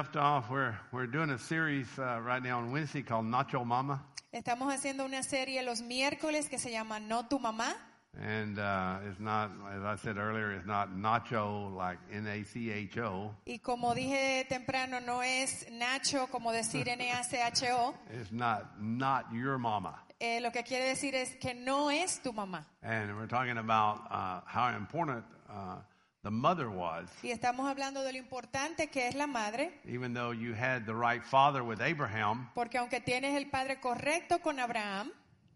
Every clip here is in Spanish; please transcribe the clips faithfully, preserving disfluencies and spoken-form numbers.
left off, we're we're doing a series uh, right now on Wednesday called Nacho Mama. Estamos haciendo una serie los miércoles que se llama No Tu Mamá. And uh, it's not, as I said earlier, it's not Nacho like N A C H O. Y como dije temprano, no es Nacho como decir N A C H O. It's not not your mama. Eh, lo que quiere decir es que no es tu mamá. And we're talking about uh, how important uh, the mother was. Y estamos hablando de lo importante que es la madre. Even though you had the right father with Abraham, Porque aunque tienes el padre correcto con Abraham,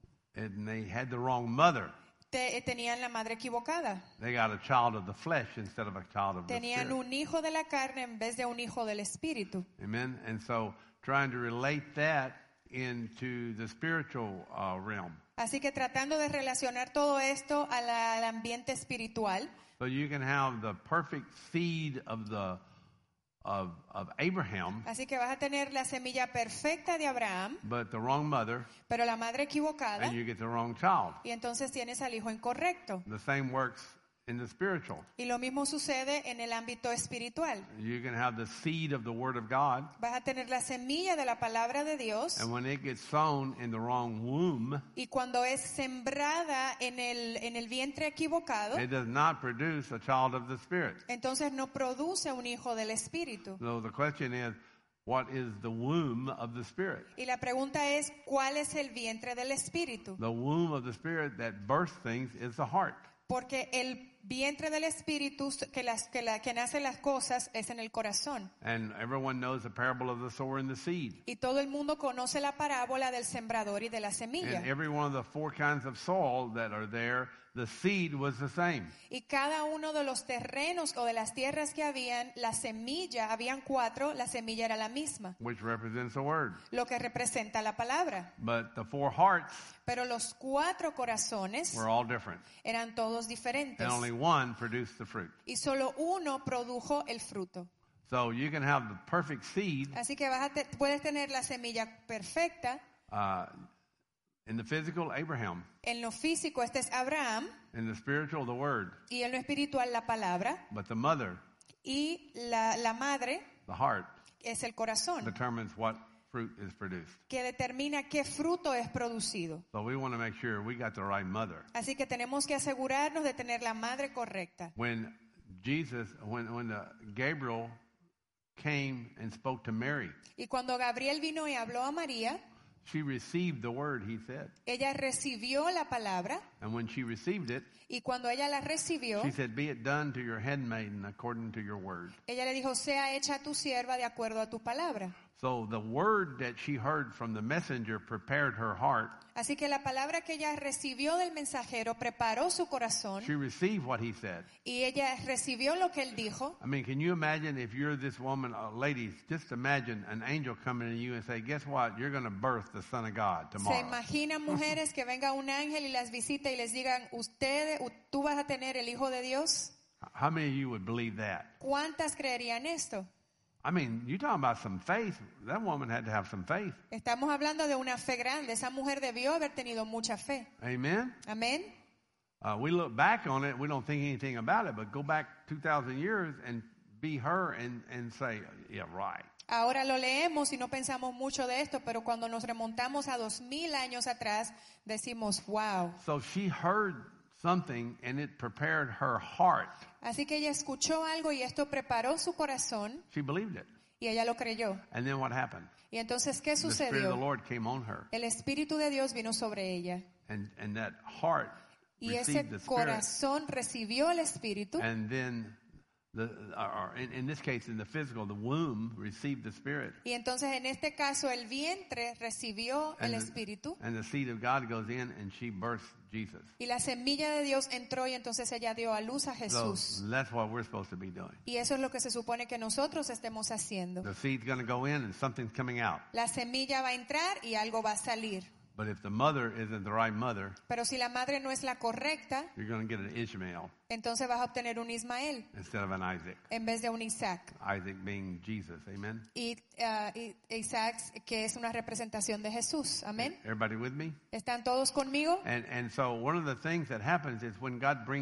and they had the wrong mother. te, tenían la madre equivocada. They got a child of the flesh instead of a child of the Tenían spirit. un hijo de la carne en vez de un hijo del espíritu. Amen. And so trying to relate that into the spiritual uh, realm. Así que tratando de relacionar todo esto a la- al ambiente espiritual, So you can have the perfect seed of the of of Abraham, así que vas a tener la semilla perfecta de Abraham, but the wrong mother, pero la madre equivocada, and you get the wrong child. y entonces tienes al hijo incorrecto. The same works in the spiritual. Y lo mismo sucede en el ámbito espiritual. You can have the seed of the Word of God, Vas a tener la semilla de la palabra de Dios, and when it gets sown in the wrong womb, y cuando es sembrada en el, en el vientre equivocado, it does not produce a child of the Spirit. entonces no produce un hijo del espíritu. So the question is, what is the womb of the Spirit? Y la pregunta es, ¿cuál es el vientre del espíritu? The womb of the Spirit that births things is the heart. Porque el vientre del espíritu que las que la que nace las cosas es en el corazón. And everyone knows the parable of the sower and the seed. Y todo el mundo conoce la parábola del sembrador y de la semilla. And every one of the four kinds of soil that are there, the seed was the same. Y cada uno de los terrenos o de las tierras que habían, la semilla, habían cuatro, la semilla era la misma, Which represents the word. lo que representa la palabra. But the four hearts Pero los cuatro corazones were all different. eran todos diferentes. And only one produced the fruit. Y solo uno produjo el fruto. So you can have the perfect seed Así que vas a te- puedes tener la semilla perfecta. uh, in the physical, Abraham. En lo físico, este es Abraham. In the spiritual, the word. Y en lo espiritual, la palabra. But the mother, Y la, la madre the heart, es el corazón, determines what fruit is produced. que determina qué fruto es producido. So we want to make sure we got the right mother. Así que tenemos que asegurarnos de tener la madre correcta. When Jesus, when when the Gabriel came and spoke to Mary, Y cuando Gabriel vino y habló a María, she received the word he said. ella recibió la palabra. And when she received it, Y cuando ella la recibió, she said, "Be it done to your handmaiden according to your word." ella le dijo, sea hecha tu sierva de acuerdo a tu palabra. So the word that she heard from the messenger prepared her heart. Así que la palabra que ella recibió del mensajero preparó su corazón, She received what he said. y ella recibió lo que él dijo. I mean, can you imagine if you're this woman, uh, ladies, just imagine an angel coming to you and say, "Guess what? You're going to birth the Son of God Se tomorrow." imaginan mujeres que venga un ángel y las visite y les digan, ustedes, u- tú vas a tener el Hijo de Dios. How many of you would believe that? ¿Cuántas creerían esto? I mean, you're talking about some faith. That woman had to have some faith. Estamos hablando de una fe grande. Esa mujer debió haber tenido mucha fe. Amen? Amén. Uh, we look back on it, we don't think anything about it, but go back two thousand years and be her and, and say, yeah, right. Ahora lo leemos y no pensamos mucho de esto, pero cuando nos remontamos a dos mil años atrás, decimos, wow. So she heard something and it prepared her heart. Así que ella escuchó algo y esto preparó su corazón She believed it. y ella lo creyó. And then what happened? Y entonces, ¿qué The Spirit of the sucedió? Lord came on her. El Espíritu de Dios vino sobre ella. And, and that heart Y ese received the Spirit. corazón recibió el Espíritu. And then, the, or in, in this case, in the physical, the womb received the Spirit. Y entonces en este caso el vientre recibió el And Espíritu. the, and the seed of God goes in and she births Jesus. Y la semilla de Dios entró y entonces ella dio a luz a So Jesús. that's what we're supposed to be doing. Y eso es lo que se supone que nosotros estemos haciendo. The seed's going to go in and something's coming out. La semilla va a entrar y algo va a salir. But if the mother isn't the right mother, Pero si la madre no es la correcta, you're going to get an Ishmael entonces vas a obtener un Ismael instead of an Isaac. en vez de un Isaac. Isaac being Jesus. Amen? Y, uh, y Isaac, que es una representación de Jesús. Amén. Everybody with me? ¿Están todos conmigo? And and so one of the things that happens is when God brings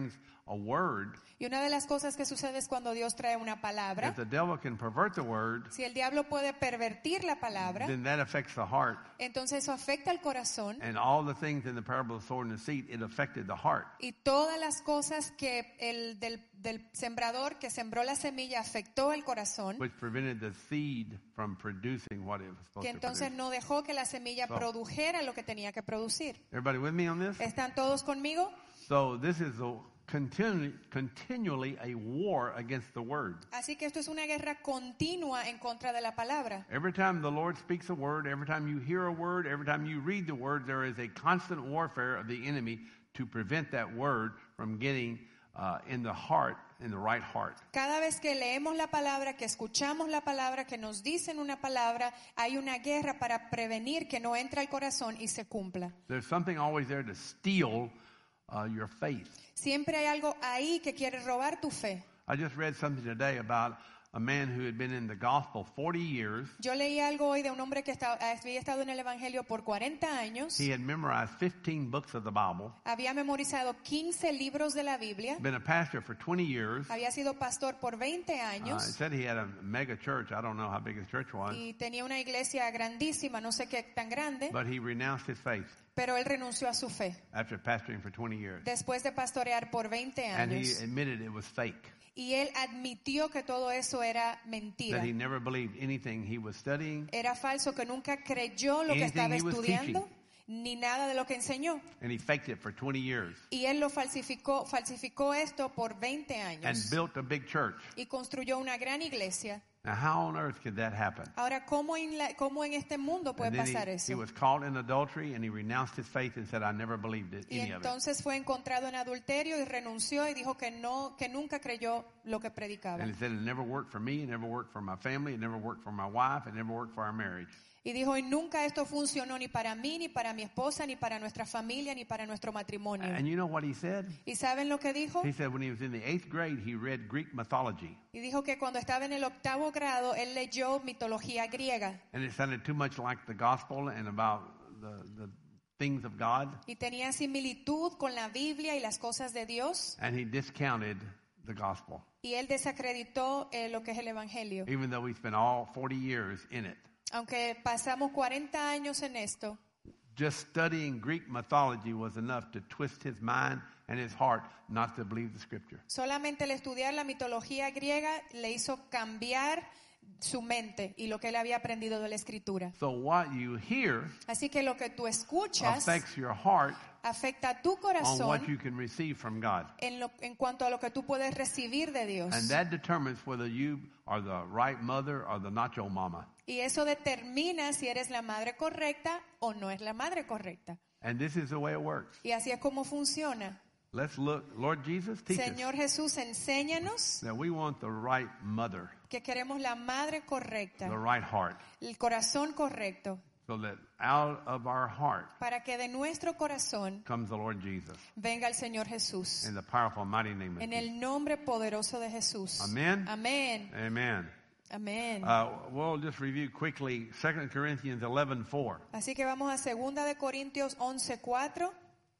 a word, Y una de las cosas que sucede es cuando Dios trae una palabra. if the devil can pervert the word, Si el diablo puede pervertir la palabra, then that affects the heart. entonces eso afecta al corazón. And all the things in the parable of the sword and the seed, it affected the heart, Y todas las cosas que el del, del sembrador que sembró la semilla afectó el corazón, which prevented the seed from producing what it was supposed que to entonces produce. no dejó que la semilla So- produjera lo que tenía que producir. Everybody with me on this? ¿Están todos conmigo? So this is a continu- continually a war against the word. Así que esto es una guerra continua en contra de la palabra. Every time the Lord speaks a word, every time you hear a word, every time you read the word, there is a constant warfare of the enemy to prevent that word from getting uh, in the heart, in the right heart. Cada vez que leemos la palabra, que escuchamos la palabra, que nos dicen una palabra, hay una guerra para prevenir que no entre al corazón y se cumpla. There's something always there to steal uh, your faith. Siempre hay algo ahí que quiere robar tu fe. I just read something today about a man who had been in the gospel forty years. Yo leí algo hoy de un hombre que estaba- había estado en el Evangelio por cuarenta años, He had memorized fifteen books of the Bible, había memorizado quince libros de la Biblia, been a pastor for twenty years. había sido pastor por veinte Uh, it años said he had a mega church. I don't know how big his church was, y tenía una iglesia grandísima, no sé qué tan grande, but he renounced his faith pero él renunció a su fe after pastoring for twenty years. después de pastorear por veinte And he años. admitted it was fake, Y él admitió que todo eso era mentira. that he never believed anything he was studying, Era falso, que nunca creyó lo que Anything estaba he was estudiando, teaching. ni nada de lo que enseñó. and he faked it for twenty years Y él lo falsificó, falsificó esto por veinte and años. built a big church. Y construyó una gran iglesia. Now, how on earth could that happen? Ahora, ¿cómo en, la- cómo en este mundo puede And then pasar he, he eso? was caught in adultery, and he renounced his faith and said, I never believed it, Y any of it. entonces fue encontrado en adulterio y renunció y dijo que no, que nunca creyó lo que predicaba. And he said, it never worked for me, it never worked for my family, it never worked for my wife, it never worked for our marriage. Y dijo, y nunca esto funcionó ni para mí, ni para mi esposa, ni para nuestra familia, ni para nuestro matrimonio. And you know what he said? ¿Y saben lo que dijo? He said when he was in the eighth grade, he read Greek mythology. Y dijo que cuando estaba en el octavo grado, él leyó mitología griega. And it sounded too much like the gospel and about the, the things of God. Y tenía similitud con la Biblia y las cosas de Dios. And he discounted the gospel, Y él desacreditó eh, lo que es el Evangelio. even though we spent all forty years in it. Aunque pasamos cuarenta años en esto, Just studying Greek mythology was enough to twist his mind and his heart not to believe the scripture. solamente el estudiar la mitología griega le hizo cambiar su mente y lo que él había aprendido de la Escritura. So what you hear Así que lo que tú escuchas affects your heart afecta a tu on what corazón you can receive from God. en, lo- en cuanto a lo que tú puedes recibir de Dios. And that determines whether you are the right mother or the nacho mama. Y eso determina si eres la madre correcta o no es la madre correcta. And this is the way it works. Y así es como funciona. Let's look. Lord Jesus, teach Señor Jesús, enséñanos us that we want the right mother, que queremos la madre correcta, the right heart, el corazón correcto, so that out of our heart para que de nuestro corazón comes the Lord Jesus. venga el Señor Jesús. In the powerful, mighty name of En Jesus. el nombre poderoso de Jesús. Amén. Amén. Amen. Amén. Uh, we'll just review quickly Second Corinthians eleven four. Así que vamos a segunda de Corintios once cuatro.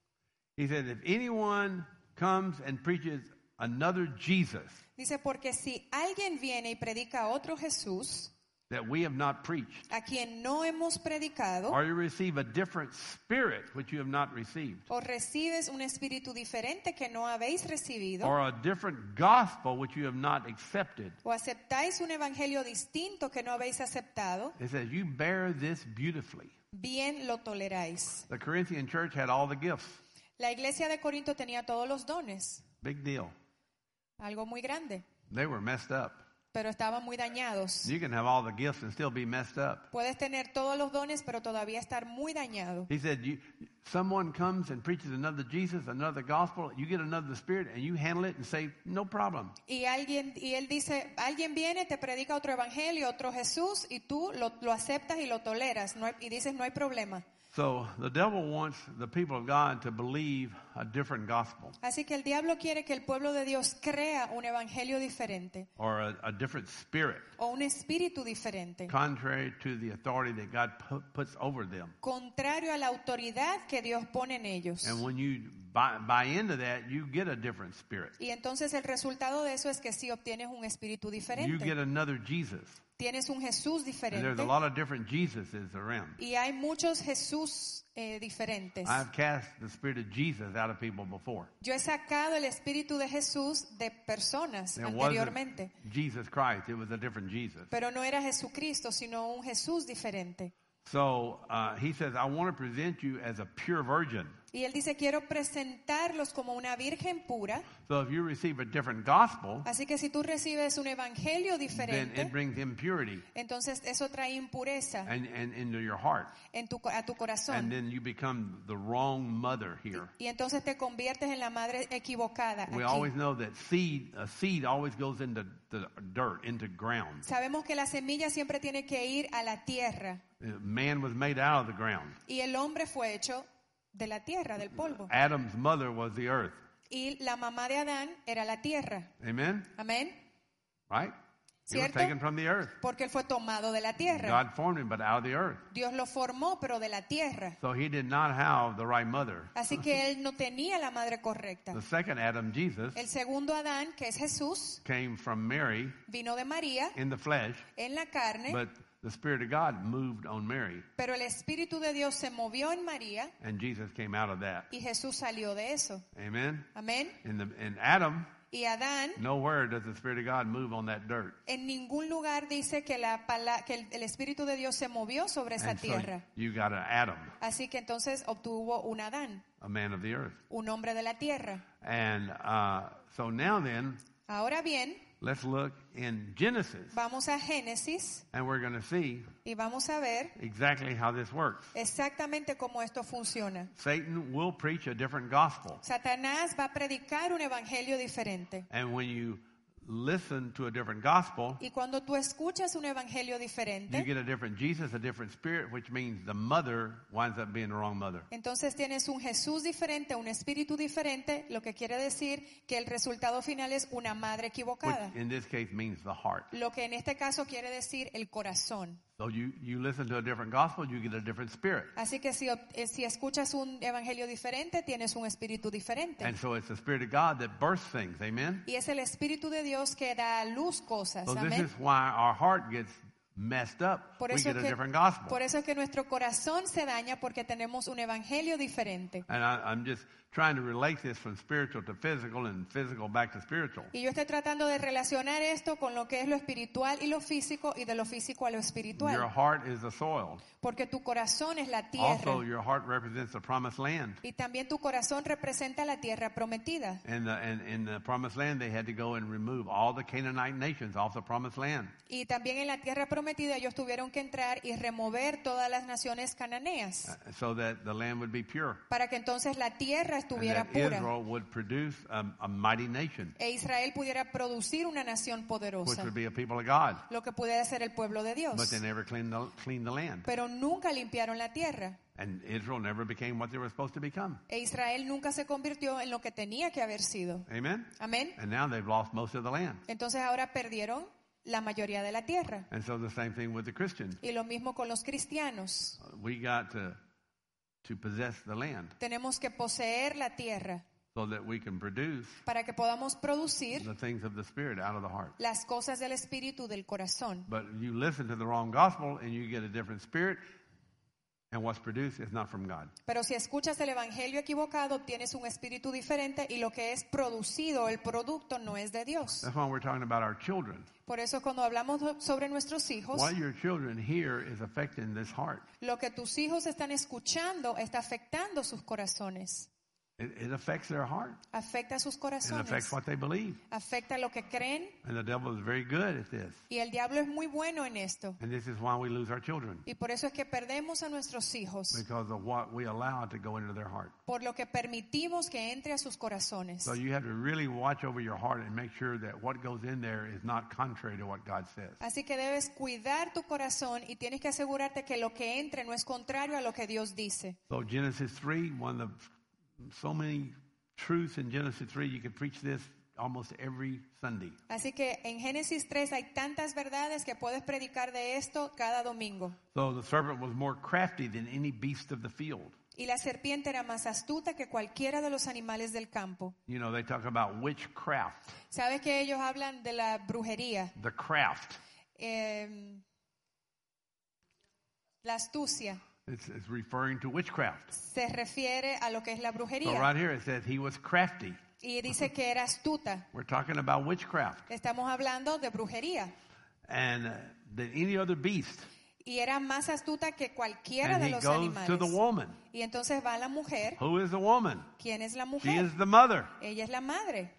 He said, if anyone comes and preaches another Jesus Dice, porque si alguien viene y predica a otro Jesús, that we have not preached, a quien no hemos predicado, or you receive a different spirit which you have not received, o recibes un espíritu diferente que no habéis recibido, or a different gospel which you have not accepted, o aceptáis un evangelio distinto que no habéis aceptado, it says you bear this beautifully. bien lo toleráis. The Corinthian church had all the gifts. La iglesia de Corinto tenía todos los dones, Big deal. algo muy grande, They were messed up. pero estaban muy dañados. You can have all the gifts and still be messed up. Puedes tener todos los dones, pero todavía estar muy dañado. He said, you, someone comes and preaches another Jesus, another gospel, you get another spirit, and you handle it and say, no problem. Y alguien y él dice, alguien viene, te predica otro evangelio, otro Jesús, y tú lo, lo aceptas y lo toleras, no hay- y dices, no hay problema. So the devil wants the people of God to believe a different gospel Así que el diablo quiere que el pueblo de Dios crea un evangelio diferente or a, a different spirit, o un espíritu diferente, contrary to the authority that God pu- puts over them. contrario a la autoridad que Dios pone en ellos. And when you buy, buy into that, you get a different spirit. Y entonces el resultado de eso es que si obtienes un espíritu You diferente, get another Jesus. tienes un Jesús And there's diferente a lot of different Jesuses around. y hay muchos Jesús eh, diferentes. I've cast the spirit of Jesus out of people before. Yo he sacado el espíritu de Jesús de personas It anteriormente, wasn't Jesus Christ, it was a different Jesus. pero no era Jesucristo, sino un Jesús diferente. So uh, he says, I want to present you as a pure virgin. Y él dice, quiero presentarlos como una virgen pura. So if you receive a different gospel, Así que si tú recibes un evangelio then diferente, it brings impurity entonces eso trae impureza and, and into your heart. en tu, a tu And corazón. then you become the wrong mother here. Y entonces te conviertes en la madre equivocada. We aquí. always know that seed, a seed always goes into the dirt, into ground. Sabemos que la semilla siempre tiene que ir a la tierra. Uh, Man was made out of the ground. Y el hombre fue hecho de la tierra, del polvo. Adam's mother was the earth. Y la mamá de Adán era la tierra. Amen? Amén. Right? He was ¿Cierto? taken from the earth. Porque él fue tomado de la tierra. God formed him, but out of the earth. Dios lo formó, pero de la tierra. So he did not have the right mother. Así que él no tenía la madre correcta. The second Adam, Jesus, El segundo Adán, que es Jesús, came from Mary vino de María in the flesh, en la carne, but the Spirit of God moved on Mary, pero el Espíritu de Dios se movió en María and Jesus came out of that. y Jesús salió de eso. Amen? Amén. In, the, in Adam, Y Adán, nowhere does the Spirit of God move on that dirt. en ningún lugar dice que, la pala- que el, el Espíritu de Dios se movió sobre esa And so tierra. you got an Adam, Así que entonces obtuvo un Adán, a man of the earth. un hombre de la tierra. And uh, so now then, Ahora bien, let's look in Genesis, vamos a Génesis and we're going to see y vamos a ver exactly how this works. exactamente cómo esto funciona. Satan will preach a different gospel. Satanás va a predicar un evangelio diferente. And when you listen to a different gospel, Y cuando tú escuchas un evangelio you diferente, get a different Jesus, a different spirit, which means the mother winds up being the wrong mother. entonces tienes un Jesús diferente, un espíritu diferente, lo que quiere decir que el resultado final es una madre Which equivocada. in this case means the heart. Lo que en este caso quiere decir el corazón. So you, you listen to a different gospel, you get a different spirit. Así que si, eh, si escuchas un evangelio diferente, tienes un espíritu diferente. And so it's the Spirit of God that births things. Amen? Y es el espíritu de Dios que da a luz cosas. So this Amén. is why our heart gets messed up. Por We eso, get a que, different gospel. por eso es que nuestro corazón se daña porque tenemos un evangelio diferente. And I, I'm just trying to relate this from spiritual to physical and physical back to spiritual. Y yo estoy tratando de relacionar esto con lo que es lo espiritual y lo físico y de lo físico a lo espiritual. Your heart is the soil. Porque tu corazón es la tierra. Also, your heart represents the promised land. Y también tu corazón representa la tierra prometida. In the, in, in the promised land, they had to go and remove all the Canaanite nations off the promised land. Y también en la tierra prometida ellos tuvieron que entrar y remover todas las naciones cananeas uh, So that the land would be pure. para que entonces la tierra And estuviera that pura Israel would produce a, a mighty nation, e Israel pudiera producir una nación which poderosa, would be a people of God. lo que pudiera ser el pueblo de But Dios. they never cleaned the, cleaned the land. Pero nunca limpiaron la tierra. And Israel never became what they were supposed to become. E Israel nunca se convirtió en lo que tenía que haber sido. Amen? Amén. And now they've lost most of the land. Entonces ahora perdieron la mayoría de la tierra. And so the same thing with the Christians. Y lo mismo con los cristianos. We got to, to possess the land Tenemos que poseer la tierra so that we can produce para que podamos producir the things of the Spirit out of the heart. las cosas del espíritu del corazón. But you listen to the wrong gospel and you get a different spirit, and what's produced is not from God. Pero si escuchas el evangelio equivocado, obtienes un espíritu diferente y lo que es producido, el producto, no es de Dios. That's why we're talking about our children. Por eso cuando hablamos sobre nuestros hijos, What your children hear is affecting this heart. lo que tus hijos están escuchando está afectando sus corazones. It, it affects their heart. afecta sus It affects corazones, what they believe. afecta lo que creen, And the devil is very good at this. y el diablo es muy bueno en esto. And this is why we lose our children. Y por eso es que perdemos a nuestros hijos, Because of what we allow to go into their heart. por lo que permitimos que entre a sus corazones. So you have to really watch over your heart and make sure that what goes in there is not contrary to what God says. Así que debes cuidar tu corazón y tienes que asegurarte que lo que entre no es contrario a lo que Dios dice. So Genesis three, one of the, so many truths in Genesis three, you could preach this almost every Sunday. Así que en Génesis tres hay tantas verdades que puedes predicar de esto cada domingo. So the serpent was more crafty than any beast of the field. Y la serpiente era más astuta que cualquiera de los animales del campo. You know, they talk about witchcraft, ¿Sabes que ellos hablan de la brujería? the craft. Eh, la astucia It's, it's referring to witchcraft. se refiere a lo que es la So brujería. right here it says he was crafty. Y dice que era astuta. We're talking about witchcraft. Estamos hablando de brujería. And uh, than any other beast. Y era más astuta que cualquiera And de he los goes animales. to the woman. Y entonces va la mujer. Who is the woman? ¿Quién es la She mujer? is the mother. Ella es la madre.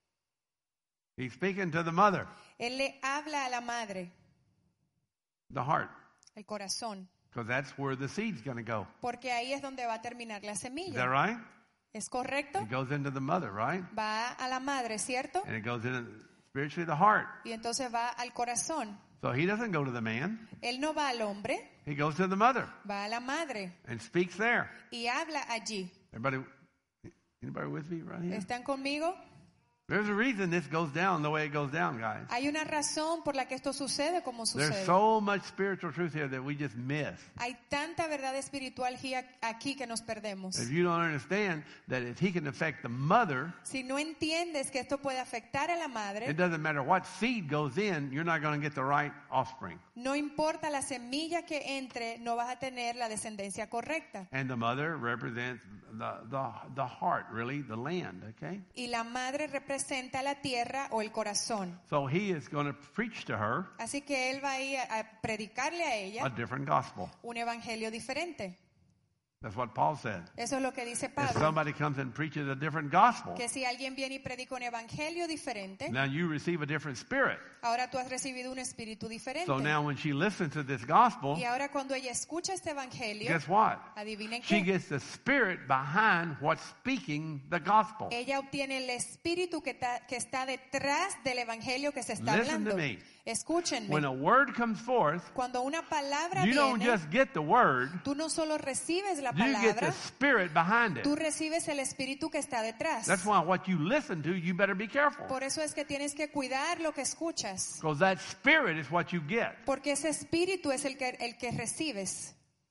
He's speaking to the mother, Él le habla a la madre, the heart, el corazón, because that's where the seed's going to go. porque ahí es donde va a terminar la Is that semilla. right? ¿Es correcto? It goes into the mother, right? Va a la madre, ¿cierto? And it goes into spiritually the heart. Y entonces va al corazón. So he doesn't go to the man. Él no va al hombre, He goes to the mother va a la madre and speaks there. y habla allí. Everybody, anybody with me right here? ¿Están conmigo? There's a reason this goes down the way it goes down, guys. Hay una razón por la que esto sucede como There's sucede. so much spiritual truth here that we just miss. Hay tanta verdad espiritual gi- aquí que nos perdemos. If you don't understand that if he can affect the mother, Si no entiendes que esto puede afectar a la madre, it doesn't matter what seed goes in, you're not going to get the right offspring. no importa la semilla que entre, no vas a tener la descendencia correcta. And the mother represents the, the, the heart, really, the land, okay? Y la madre representa la tierra o el corazón. So he is going to preach to her Así que él va a ir a a predicarle a a ella different gospel. un evangelio diferente. That's what Paul said. Eso es lo que dice If Pablo. somebody comes and preaches a different gospel, Que si alguien viene y predica un evangelio diferente, now you receive a different spirit. ahora tú has recibido un espíritu diferente. So now when she listens to this gospel, Y ahora cuando ella escucha este evangelio, guess what? adivinen She qué. gets the spirit behind what's speaking the gospel. Ella obtiene el espíritu que, ta- que está detrás del evangelio que se está Listen to hablando. me. Escúchenme. When a word comes forth, Cuando una palabra you don't viene, just get the word, tú no solo recibes la you get the palabra, spirit behind it. tú recibes el espíritu que está detrás. That's why what you listen to, you better be careful. Por eso es que tienes que cuidar lo que escuchas, Because that spirit is what you get. porque ese espíritu es el que, el que recibes.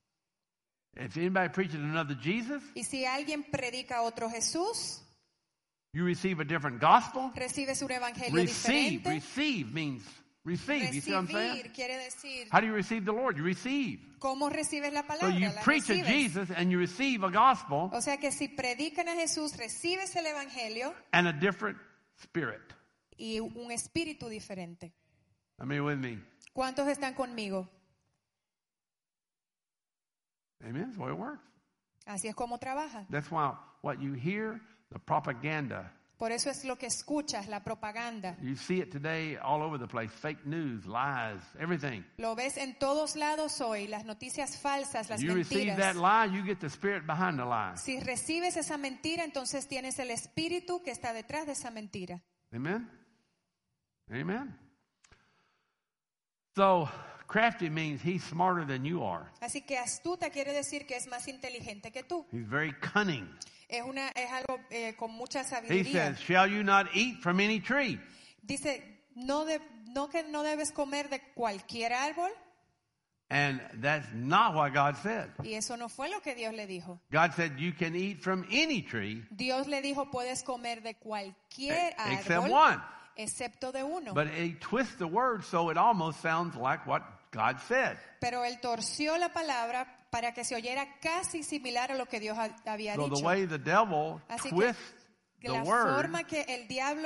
If anybody preaches another Jesus, Y si alguien predica otro Jesús, you receive a different gospel. recibes un evangelio Receive, diferente. receive means receive. You see what I'm saying? Recibir quiere decir, How do you receive the Lord? You receive. ¿cómo recibes la So palabra? you La preach a recibes. Jesus and you receive a gospel O sea que si predican a Jesús, recibes el evangelio and a different spirit. y un espíritu diferente. I mean, with me. ¿Cuántos están conmigo? Amen. That's the way it works. Así es como trabaja. That's why what you hear, the propaganda, Por eso es lo que escuchas, la propaganda. you see it today all over the place. Fake news, lies, everything. Lo ves en todos lados hoy, las noticias falsas, las You receive that mentiras. lie, you get the spirit behind the lie. Si recibes esa mentira, entonces tienes el espíritu que está detrás de esa mentira. Amen? Amen. So, crafty means he's smarter than you are. Así que astuta quiere decir que es más inteligente que tú. He's very cunning. Es, una, es algo eh, con mucha He sabiduría. says, shall you not eat from any tree? Dice, no, de- no que no debes comer de cualquier árbol. And that's not what God said. Y eso no fue lo que Dios le dijo. God said you can eat from any tree Dios le dijo, puedes comer de cualquier except árbol, one. excepto de uno. But he twists the word so it almost sounds like what God said. Pero él torció la palabra para que se oyera casi similar a lo que Dios ha- había So the dicho. way the devil Así que twists the La word forma que el diablo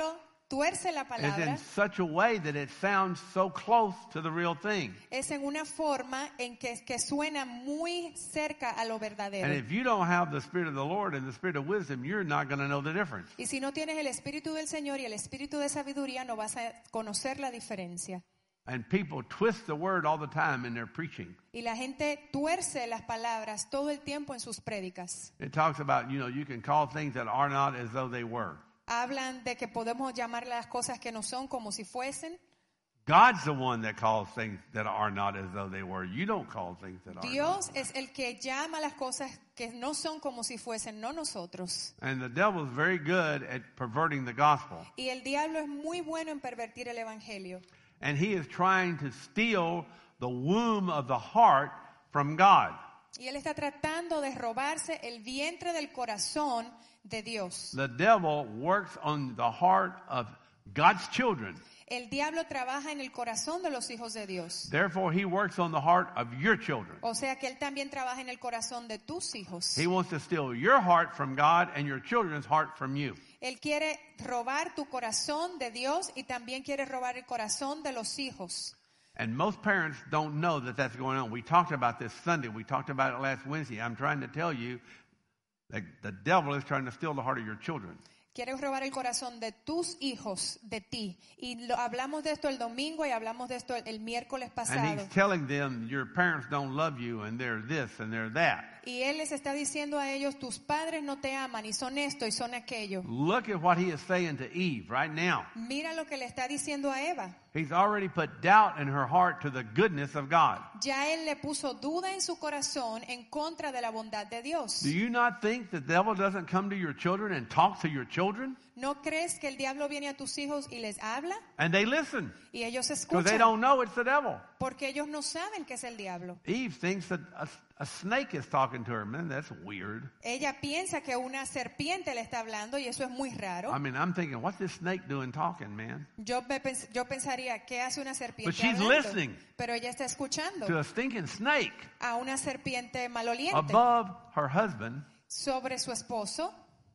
tuerce la is palabra in such a way that it sounds so close to the real thing. es en una forma en que, que suena muy cerca a lo And verdadero. if you don't have the Spirit of the Lord and the Spirit of wisdom, you're not going to know the difference. Y si no tienes el espíritu del Señor y el espíritu de sabiduría, no vas a conocer la diferencia. And people twist the word all the time in their preaching. Y la gente tuerce las palabras todo el tiempo en sus prédicas. It talks about, you know, you can call things that are not as though they were. Hablan de que podemos llamar las cosas que no son como si fuesen. God's the one that calls things that are not as though they were. You don't call things that are not. Dios es el que llama las cosas que no son como si fuesen, no nosotros. And the devil is very good at perverting the gospel. Y el diablo es muy bueno en pervertir el evangelio. And he is trying to steal the womb of the heart from God. Y él está tratando de robarse el vientre del corazón de Dios. The devil works on the heart of God's children. El diablo trabaja en el corazón de los hijos de Dios. Therefore, he works on the heart of your children. O sea que él también trabaja en el corazón de tus hijos. He wants to steal your heart from God and your children's heart from you. Él quiere robar tu corazón de Dios y también quiere robar el corazón de los hijos. And most parents don't know that that's going on. We talked about this Sunday. We talked about it last Wednesday. I'm trying to tell you that the devil is trying to steal the heart of your children. Quiere robar el corazón de tus hijos, de ti. Y lo, hablamos de esto el domingo y hablamos de esto el, el miércoles And pasado. he's telling them your parents don't love you and they're this and they're that. Y él les está diciendo a ellos, tus padres no te aman y son esto y son aquello. Look at what he is saying to Eve right now. Mira lo que le está diciendo a Eva. He's already put doubt in her heart to the goodness of God. Ya él le puso duda en su corazón en contra de la bondad de Dios. Do you not think the devil doesn't come to your children and talk to your children? ¿No crees que el diablo viene a tus hijos y les habla? And they listen Y ellos because they escuchan don't know it's the devil. porque ellos no saben que es el diablo. Eve thinks that a, a snake is talking to her. Man, that's weird. Ella piensa que una serpiente le está hablando y eso es muy raro. I mean, I'm thinking, what's this snake doing talking, man? Yo, me pens- yo pensaría, ¿qué hace una serpiente But she's hablando? listening. Pero ella está escuchando To a stinking snake a una serpiente maloliente above her husband sobre su esposo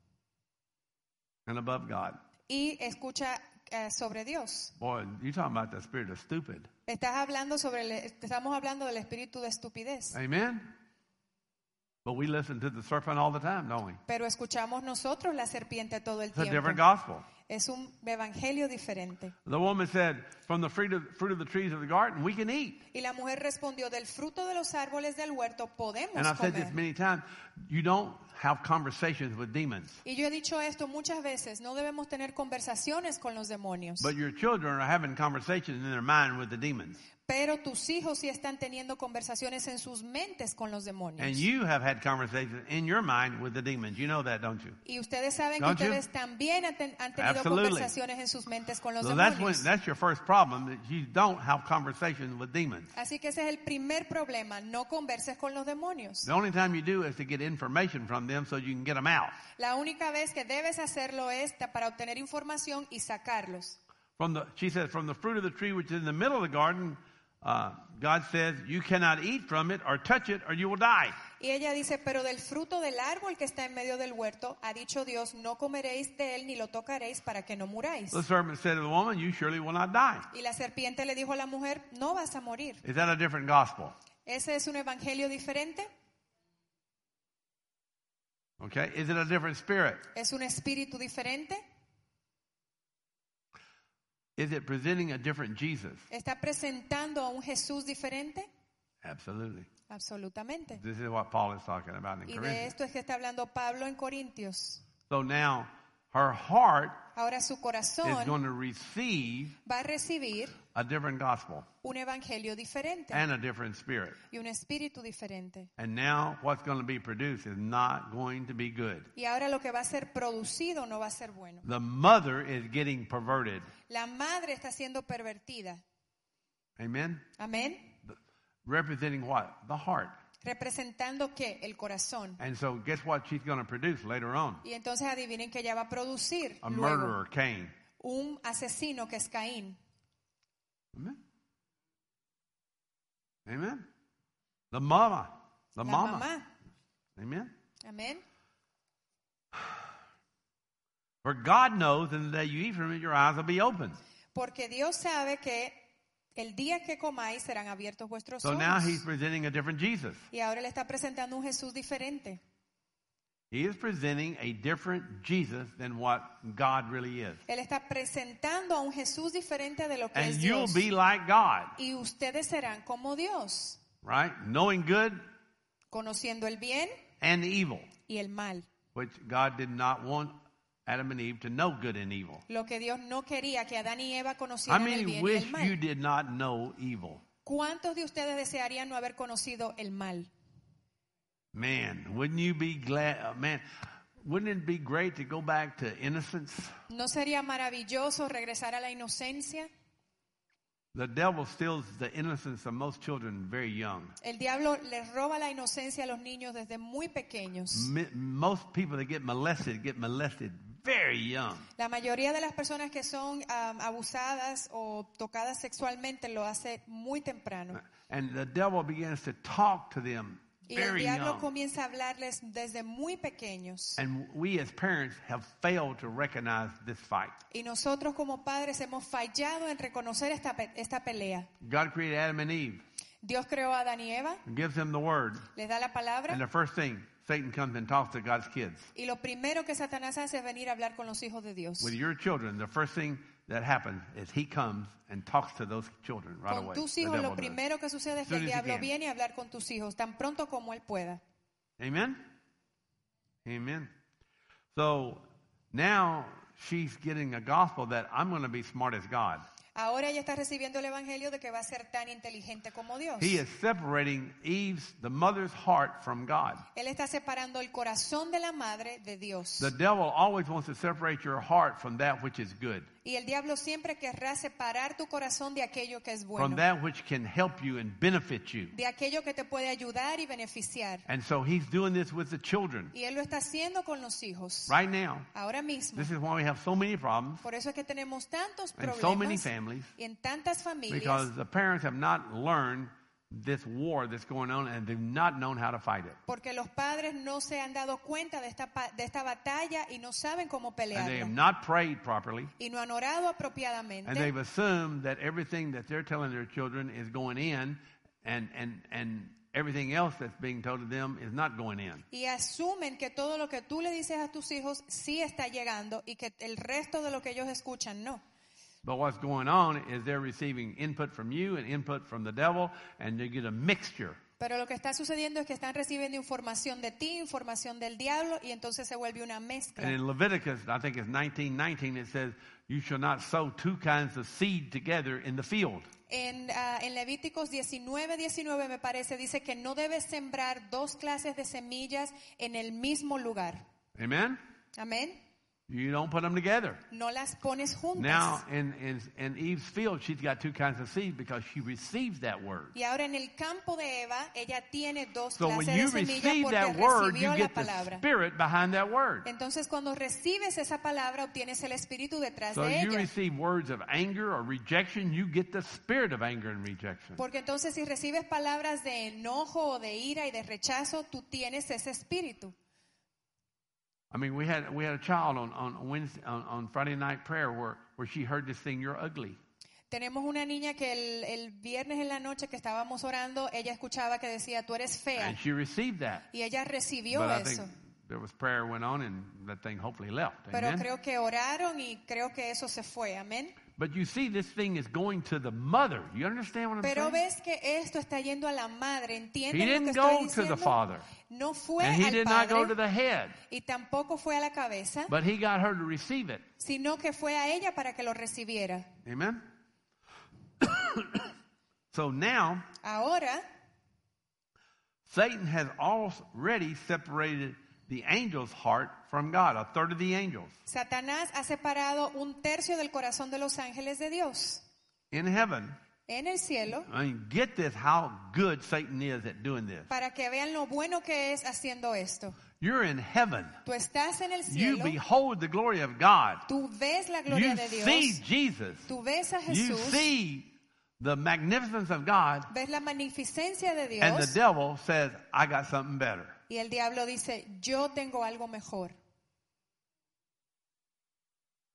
and above God. y escucha eh, sobre Dios. Boy, you're talking about the spirit of stupid. Estás hablando sobre el- estamos hablando del espíritu de estupidez. Amen? But we listen to the serpent all the time, don't we? Pero escuchamos nosotros la serpiente todo el It's a tiempo. different gospel. Es un evangelio diferente. The woman said, from the fruit of, fruit of the trees of the garden, we can eat. Y la mujer respondió, del fruto de los árboles del huerto podemos And I've said this comer. many times, you don't have conversations with demons. Y yo he dicho esto muchas veces, no debemos tener conversaciones con los demonios. But your children are having conversations in their mind with the demons. Pero tus hijos sí están teniendo conversaciones en sus mentes con los demonios. And you have had conversations in your mind with the demons. You know that, don't you? Y ustedes saben que Don't you? ustedes también han, ten- han tenido Absolutely. conversaciones en sus mentes con los So that's when demonios. that's your first problem, that you don't have conversations with demons. Así que ese es el primer problema, no converses con los demonios. The only time you do is to get information from them so you can get them out. La única vez que debes hacerlo es ta- para obtener información y sacarlos. From the, she says, from the fruit of the tree which is in the middle of the garden, uh, God says, you cannot eat from it or touch it or you will die. Y ella dice, pero del fruto del árbol que está en medio del huerto, ha dicho Dios, no comeréis de él ni lo tocaréis para que no muráis. The serpent said to the woman, you surely will not die. Y la serpiente le dijo a la mujer, no vas a morir. Is that a different gospel? ¿Ese es un evangelio diferente? Okay. Is it a different spirit? ¿Es un espíritu diferente? Is it presenting a different Jesus? ¿Está presentando a un Jesús diferente? Absolutely. Absolutamente. This is what Paul is talking about in Y de Corinthians. esto es que está hablando Pablo en Corintios. So now her heart Ahora su is corazón going to receive va a recibir a different gospel un evangelio diferente and a different spirit. y un espíritu diferente. And now what's going to be produced is not going to be good. Y ahora lo que va a ser producido no va a ser bueno. The mother is getting perverted. La madre está siendo pervertida. Amen? Amén. Representing what? The heart. ¿Representando qué? El corazón. And so guess what she's going to produce later on? Y entonces adivinen que ella va a producir A luego murderer, Cain. un asesino que es Caín. Amen? Amen? The mama. The La mama. mamá. Amen? Amén. For God knows in the day you eat from it, your eyes will be open. Porque Dios sabe que el día que comáis serán abiertos vuestros So ojos. now he's presenting a different Jesus. Y ahora le está presentando un Jesús diferente. He is presenting a different Jesus than what God really is. Él está presentando a un Jesús diferente de lo que And es you'll Dios. be like God, Y ustedes serán como Dios, right? Knowing good conociendo el bien and evil, y el mal. which God did not want Adam and Eve to know good and evil. Lo que Dios no quería que Adán y Eva How conocieran el many bien y wish el you mal. did not know evil? ¿Cuántos de ustedes desearían no haber conocido el mal? Man, wouldn't you be glad? Uh, man, wouldn't it be great to go back to innocence? ¿No sería maravilloso regresar a la inocencia? The devil steals the innocence of most children very young. El diablo les roba la inocencia a los niños desde muy pequeños. Mi- Most people that get molested get molested very young. La mayoría de las personas que son um, abusadas o tocadas sexualmente lo hace muy temprano. And the devil begins to talk to them Y el very diablo young. comienza a hablarles desde muy pequeños. And we as parents have failed to recognize this fight. Y nosotros como padres hemos fallado en reconocer esta, pe- esta pelea. God created Adam and Eve Dios creó a Adán y Eva, and gives them the word. les da la palabra. And the first thing, Satan comes and talks to God's kids. Y lo primero que Satanás hace es venir a hablar con los hijos de Dios. With your children, the first thing that happens is he comes and talks to those children right Con away. tus The hijos devil lo does. primero que sucede es que Soon el as he diablo can. viene a hablar con tus hijos tan pronto como él pueda. Amen? Amen. So now she's getting a gospel that I'm going to be smart as God. Ahora ella está recibiendo el evangelio de que va a ser tan inteligente como Dios. He is separating Eve's, the mother's heart from God. Él está separando el corazón de la madre de Dios. The devil always wants to separate your heart from that which is good, Y el diablo siempre querrá separar tu corazón de aquello que es from bueno, that which can help you and benefit you. de aquello que te puede ayudar y beneficiar. And so he's doing this with the children Y él lo está haciendo con los hijos. right now. Ahora mismo. This is why we have so many problems Por eso es que tenemos tantos and so many problemas families, y en tantas familias. because the parents have not learned this war that's going on and they've not known how to fight it. Porque los padres no se han dado cuenta de esta, pa- de esta batalla y no saben cómo And they have pelearla. not prayed properly. Y no han orado And they've apropiadamente. assumed that everything that they're telling their children is going in, and, and, and everything else that's being told to them is not going in. Y asumen que todo lo que tú le dices a tus hijos sí está llegando y que el resto de lo que ellos escuchan no. But what's going on is they're receiving input from you and input from the devil, and they get a mixture. Pero lo que está sucediendo es que están recibiendo información de ti, información del diablo, y entonces se vuelve una mezcla. And in Leviticus, I think it's nineteen nineteen, it says, you shall not sow two kinds of seed together in the field. En, ah, en Levíticos diecinueve, diecinueve me parece, dice que no debes sembrar dos clases de semillas en el mismo lugar. Amen? Amén. You don't put them together. No las pones juntas. Now, in, in, in Eve's field, she's got two kinds of seed because she receives that word. Y ahora en el campo de Eva, ella tiene dos So when clases you de semillas receive porque that word, recibió you la get the palabra. spirit behind that word. Entonces cuando recibes esa palabra, obtienes el espíritu detrás So de you ella. receive words of anger or rejection, you get the spirit of anger and rejection. Porque entonces si recibes palabras de enojo o de ira y de rechazo, tú tienes ese espíritu. I mean, we had we had a child on on Wednesday on, on Friday night prayer where where she heard this thing, "You're ugly." Tenemos una niña que el, el viernes en la noche que estábamos orando, ella escuchaba que decía, tú eres fea. And she received that. Y ella recibió But I think eso. there was prayer went on and that thing hopefully left. Pero Amen? creo que oraron y creo que eso se fue. Amén. But you see, this thing is going to the mother. You understand what I'm Pero saying? ves que esto está yendo a la madre. He ¿Entienden lo que didn't estoy go to diciendo? the father. No fue And he al did not go to padre the head. y tampoco fue a la cabeza, But he got her to receive it. sino que fue a ella para que lo recibiera. Amen? So now, Ahora, Satan has already separated the angel's heart from God, a third of the angels. Satanás ha separado un tercio del corazón de los ángeles de Dios. In heaven, En el cielo, I mean, get this, how good Satan is at doing this. para que vean lo bueno que es haciendo esto. You're in heaven. Tú estás en el You cielo, behold the glory of God. tú ves la gloria You de see Dios, Jesus. tú ves a You Jesús, see the magnificence of God. ves la magnificencia de And the Dios, devil says, I got something better. y el diablo dice, yo tengo algo mejor.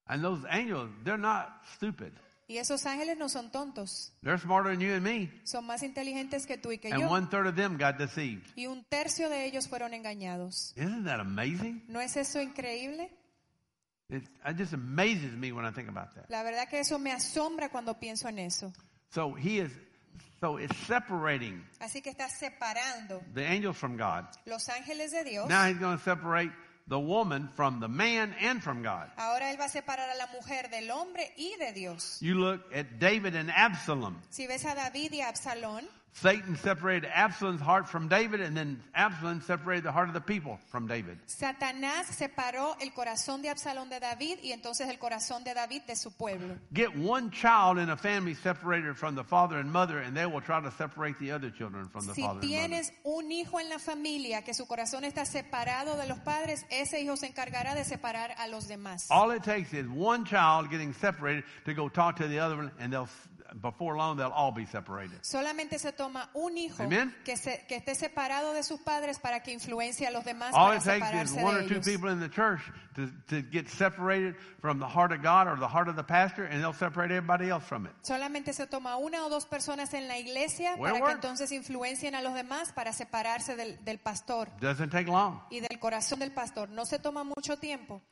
And those angels, they're not stupid. Y esos ángeles no son tontos. They're smarter than you and me. Son más inteligentes que tú y que And yo. one third of them got deceived. Y un tercio de ellos fueron engañados. Isn't that amazing? ¿No es eso increíble? It, it just amazes me when I think about that. La verdad que eso me asombra cuando pienso en eso. So he is, so it's separating Así que está separando the angels from God. los ángeles de Dios. Now he's going to separate the woman from the man and from God. Ahora él va a separar a la mujer del hombre y de Dios. You look at David and Absalom. Si ves a David y a Absalón, Satan separated Absalom's heart from David, and then Absalom separated the heart of the people from David. Satanás separó el corazón de Absalón de David y entonces el corazón de David de su pueblo. Get one child in a family separated from the father and mother, and they will try to separate the other children from the Si father and mother. tienes un hijo en la familia que su corazón está separado de los padres, ese hijo se encargará de separar a los demás. All it takes is one child getting separated to go talk to the other one, and they'll, before long, they'll all be separated. Solamente se toma un hijo Amen. que, se, que esté separado de sus padres para que influencie a los demás All para it takes is separarse one de or two ellos. people in the church to, to get separated from the heart of God or the heart of the pastor, and they'll separate everybody else from it. Solamente se toma una o dos personas en la iglesia Well, para que work. entonces influencien a los demás para separarse del, del pastor Doesn't take long. y del corazón del pastor. No se toma mucho tiempo.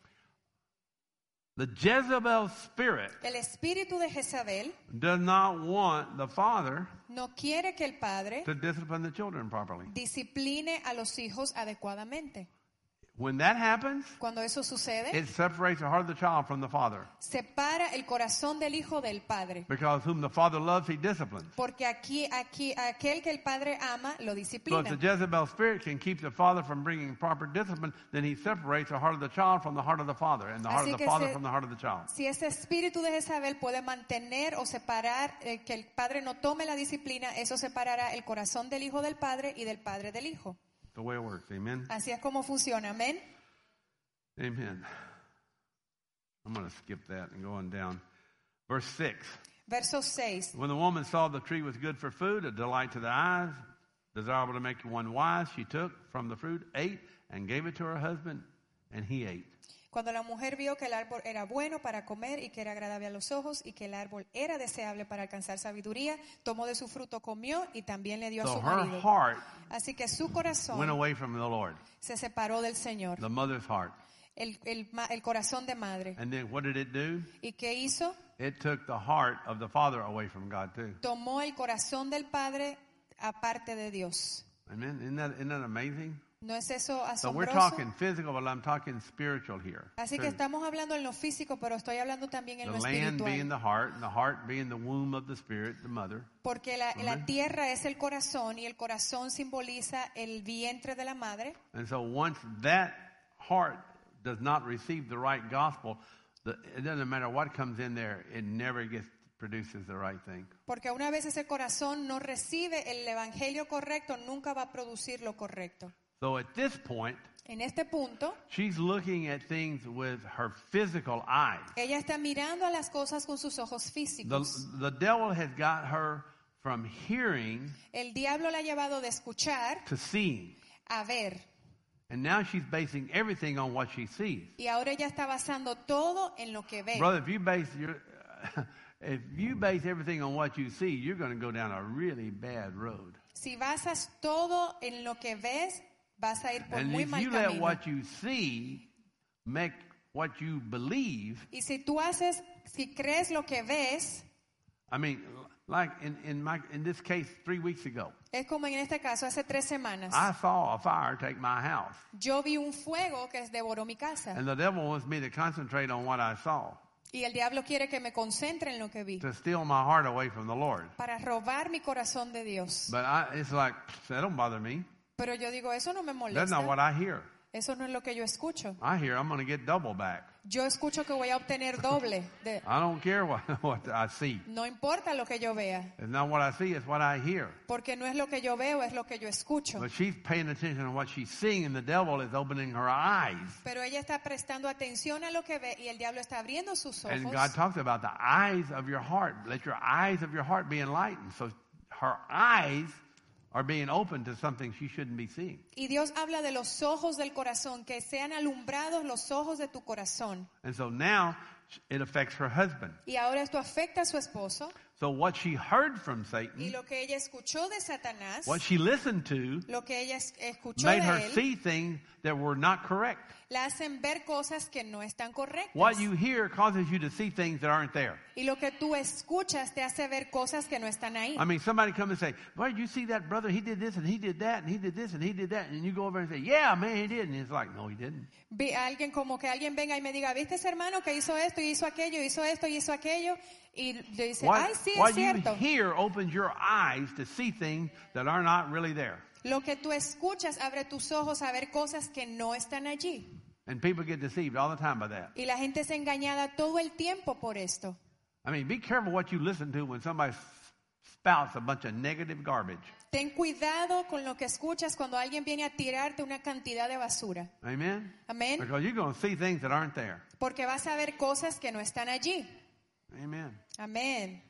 The Jezebel spirit El espíritu de Jezabel does not want the father no quiere que el padre to discipline the children properly. discipline a los hijos adecuadamente. When that happens, Cuando eso sucede, it separates the heart of the child from the father. separa el corazón del hijo del padre. Because whom the father loves, he disciplines. Porque aquí, aquí, aquel que el padre ama, lo So if disciplina. the Jezebel spirit can keep the father from bringing proper discipline, then he separates the heart of the child from the heart of the father, and the heart Así of the que father se- from the heart of the child. Si ese espíritu de Jezabel puede mantener o separar, eh, que el padre no tome la disciplina, eso separará el corazón del hijo del padre y del padre del hijo. That's the way it works. Amen? Así es como funciona. Amén. Amen. I'm going to skip that and go on down. Verse six. Verso seis. When the woman saw the tree was good for food, a delight to the eyes, desirable to make one wise, she took from the fruit, ate, and gave it to her husband, and he ate. Cuando la mujer vio que el árbol era bueno para comer y que era agradable a los ojos y que el árbol era deseable para alcanzar sabiduría, tomó de su fruto, comió y también le dio a So su her marido. heart Así que su went corazón away from the Lord, se separó del Señor, the mother's heart. el, el, ma- el corazón de madre. And then what did it do? ¿Y qué hizo? It took the heart of the father away from God too. Tomó el corazón del padre aparte de Dios. Amen. Isn't that, isn't that amazing? ¿No es eso So we're asombroso? talking physical, but I'm talking spiritual here. Así too. que estamos hablando en lo físico, pero estoy hablando también en The lo land being espiritual. the heart, and the heart being the womb of the spirit, the mother. Porque la, la Amen. tierra es el corazón y el corazón simboliza el vientre de la madre. And so once that heart does not receive the right gospel, the, it doesn't matter what comes in there, it never gets produces the right thing. Porque una vez ese corazón no recibe el evangelio correcto, nunca va a producir lo correcto. So at this point, En este punto, she's looking at things with her physical eyes. ella está mirando a las cosas con sus ojos The, físicos. the devil has got her from hearing El diablo la ha llevado de escuchar to seeing. a ver. And now she's basing everything on what she sees. Y ahora ella está basando todo en lo que ve. Brother, if you base your if you base everything on what you see, you're going to go down a really bad road. Si basas todo en lo que ves, vas a ir por And muy if mal you let camino. what you see make what you believe, Y si tú haces, si crees lo que ves, I mean, like in, in my in this case three weeks ago, es como en este caso hace tres semanas. I saw a fire take my house. Yo vi un fuego que devoró mi casa. And the devil wants me to concentrate on what I saw, Y el diablo quiere que me concentre en lo que vi. to steal my heart away from the Lord. Para robar mi corazón de Dios. But I, it's like, that don't bother me. Pero yo digo, eso no me That's not molesta. what I hear. Eso no es lo que yo escucho. I hear I'm going to get double back. Yo escucho que voy a obtener doble. De, I don't care what, what I see. no importa lo que yo vea. It's not what I see, it's what I hear. Porque no es lo que yo veo, es lo que yo escucho. But she's paying attention to what she's seeing, and the devil is opening her eyes. Pero ella está prestando atención a lo que ve y el diablo está abriendo sus ojos. And God talks about the eyes of your heart. Let your eyes of your heart be enlightened. So her eyes are being opened to something she shouldn't be seeing. Y Dios habla de los ojos del corazón, que sean alumbrados los ojos de tu corazón. And so now it affects her husband. Y ahora esto afecta a su esposo. So what she heard from Y Satan, lo que ella escuchó de Satanás, what she listened to, lo que ella es- escuchó made de her él, see things that were not correct. la hacen ver cosas que no están correctas. What you hear causes you to see things that aren't there. Y lo que tú escuchas te hace ver cosas que no están ahí. I mean, somebody come and say, "Boy, you see that brother? He did this and he did that and he did this and he did that." And you go over and say, "Yeah, man, he did." And it's like, "No, he didn't." Vi a alguien como que alguien venga y me diga, ¿viste ese hermano que hizo esto y hizo aquello, hizo esto y hizo aquello? Y le dice, What, ay, sí, what es you cierto. hear opens your eyes to see things that are not really there. Lo que tú escuchas abre tus ojos a ver cosas que no están allí. And people get deceived all the time by that. Y la gente es engañada todo el tiempo por esto. I mean, be careful what you listen to when somebody spouts a bunch of negative garbage. Ten cuidado con lo que escuchas cuando alguien viene a tirarte una cantidad de basura. Amen? Amén. Because you're going to see things that aren't there. Porque vas a ver cosas que no están allí. Amen. Amén.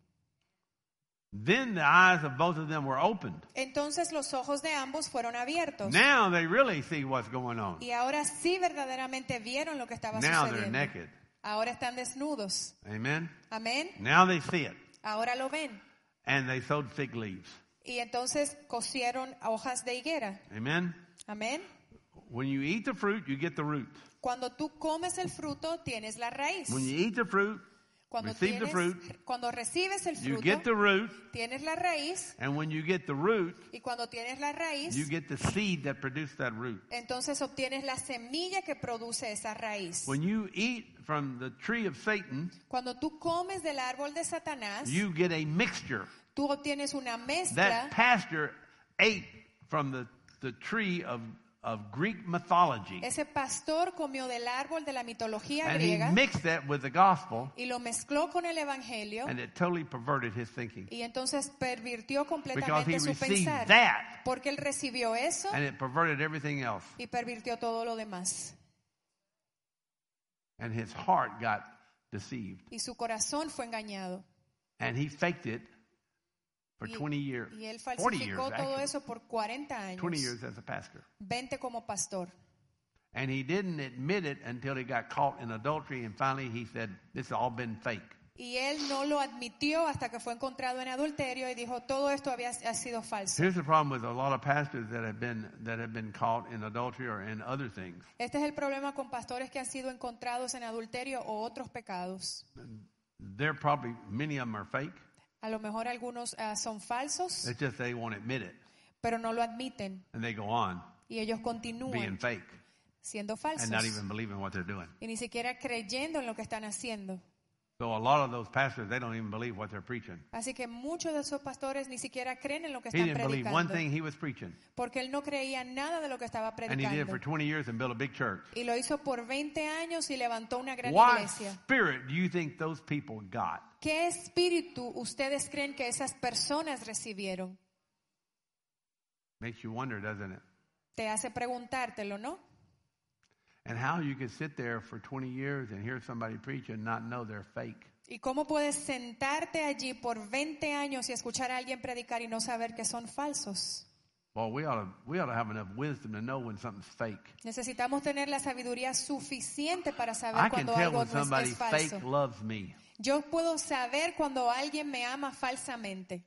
Then the eyes of both of them were opened. Entonces los ojos de ambos fueron abiertos. Now they really see what's going on. Y ahora sí verdaderamente vieron lo que estaba Now they're sucediendo. naked. Ahora están desnudos. Amen? Amén. Now they see it. Ahora lo ven. And they sewed fig leaves. Y entonces cosieron hojas de higuera. Amen? Amén. When you eat the fruit, you get the root. Cuando tú comes el fruto, tienes la raíz. When you eat the fruit, Cuando, receive the tienes, fruit, cuando recibes el you fruto, get the root. tienes la raíz. And when you get the root, Y cuando tienes la raíz, you get the seed that produced that root. entonces obtienes la semilla que produce esa raíz. When you eat from the tree of Satan, Cuando tú comes del árbol de Satanás, you get a mixture. tú obtienes una mezcla. That pastor ate from the, the tree of, of Greek mythology. Ese pastor comió del árbol de la mitología And he griega mixed that with the gospel, y lo mezcló con el evangelio and it totally perverted his thinking. y entonces pervirtió Because he completamente su received pensar. that, Porque él recibió eso and it perverted everything else. y pervirtió todo lo demás. And his heart got deceived. Y su corazón fue engañado. And he faked it for Y, twenty years. y él forty years, falsificó todo actually. eso por cuarenta años. twenty years as a pastor. veinte como pastor. And he didn't admit it until he got caught in adultery, and finally he said, "This has all been fake." Y él no lo admitió hasta que fue encontrado en adulterio y dijo todo esto había ha sido falso. Here's the problem with a lot of pastors that have been that have been caught in adultery or in other things. Este es el problema con pastores que han sido encontrados en adulterio o otros pecados. They're probably many of them are fake. A lo mejor algunos uh, son falsos, It's just they won't admit it, pero no lo admiten and they go on y ellos being continúan fake siendo and falsos not even believing what they're doing. y ni siquiera creyendo en lo que están haciendo. So a lot of those pastors, they don't even believe what they're preaching. Así que muchos de esos pastores ni siquiera creen en lo que He están didn't believe one predicando, thing he was preaching, porque él no creía nada de lo que estaba and he did it predicando. for twenty years and built a big church. Y lo hizo por veinte años y levantó una gran What iglesia. spirit do you think those people got? ¿Qué espíritu ustedes creen que esas personas recibieron? Makes you wonder, doesn't it? Te hace preguntártelo, ¿no? And how you could sit there for twenty years and hear somebody preach and not know they're fake. ¿Y cómo puedes sentarte allí por veinte años y escuchar a alguien predicar y no saber que son falsos? Well, we ought to, we ought to have enough wisdom to know when something's fake. Necesitamos tener la sabiduría suficiente para I saber can cuando tell algo when no es, somebody es falso. fake loves me. Yo puedo saber cuando alguien me ama falsamente.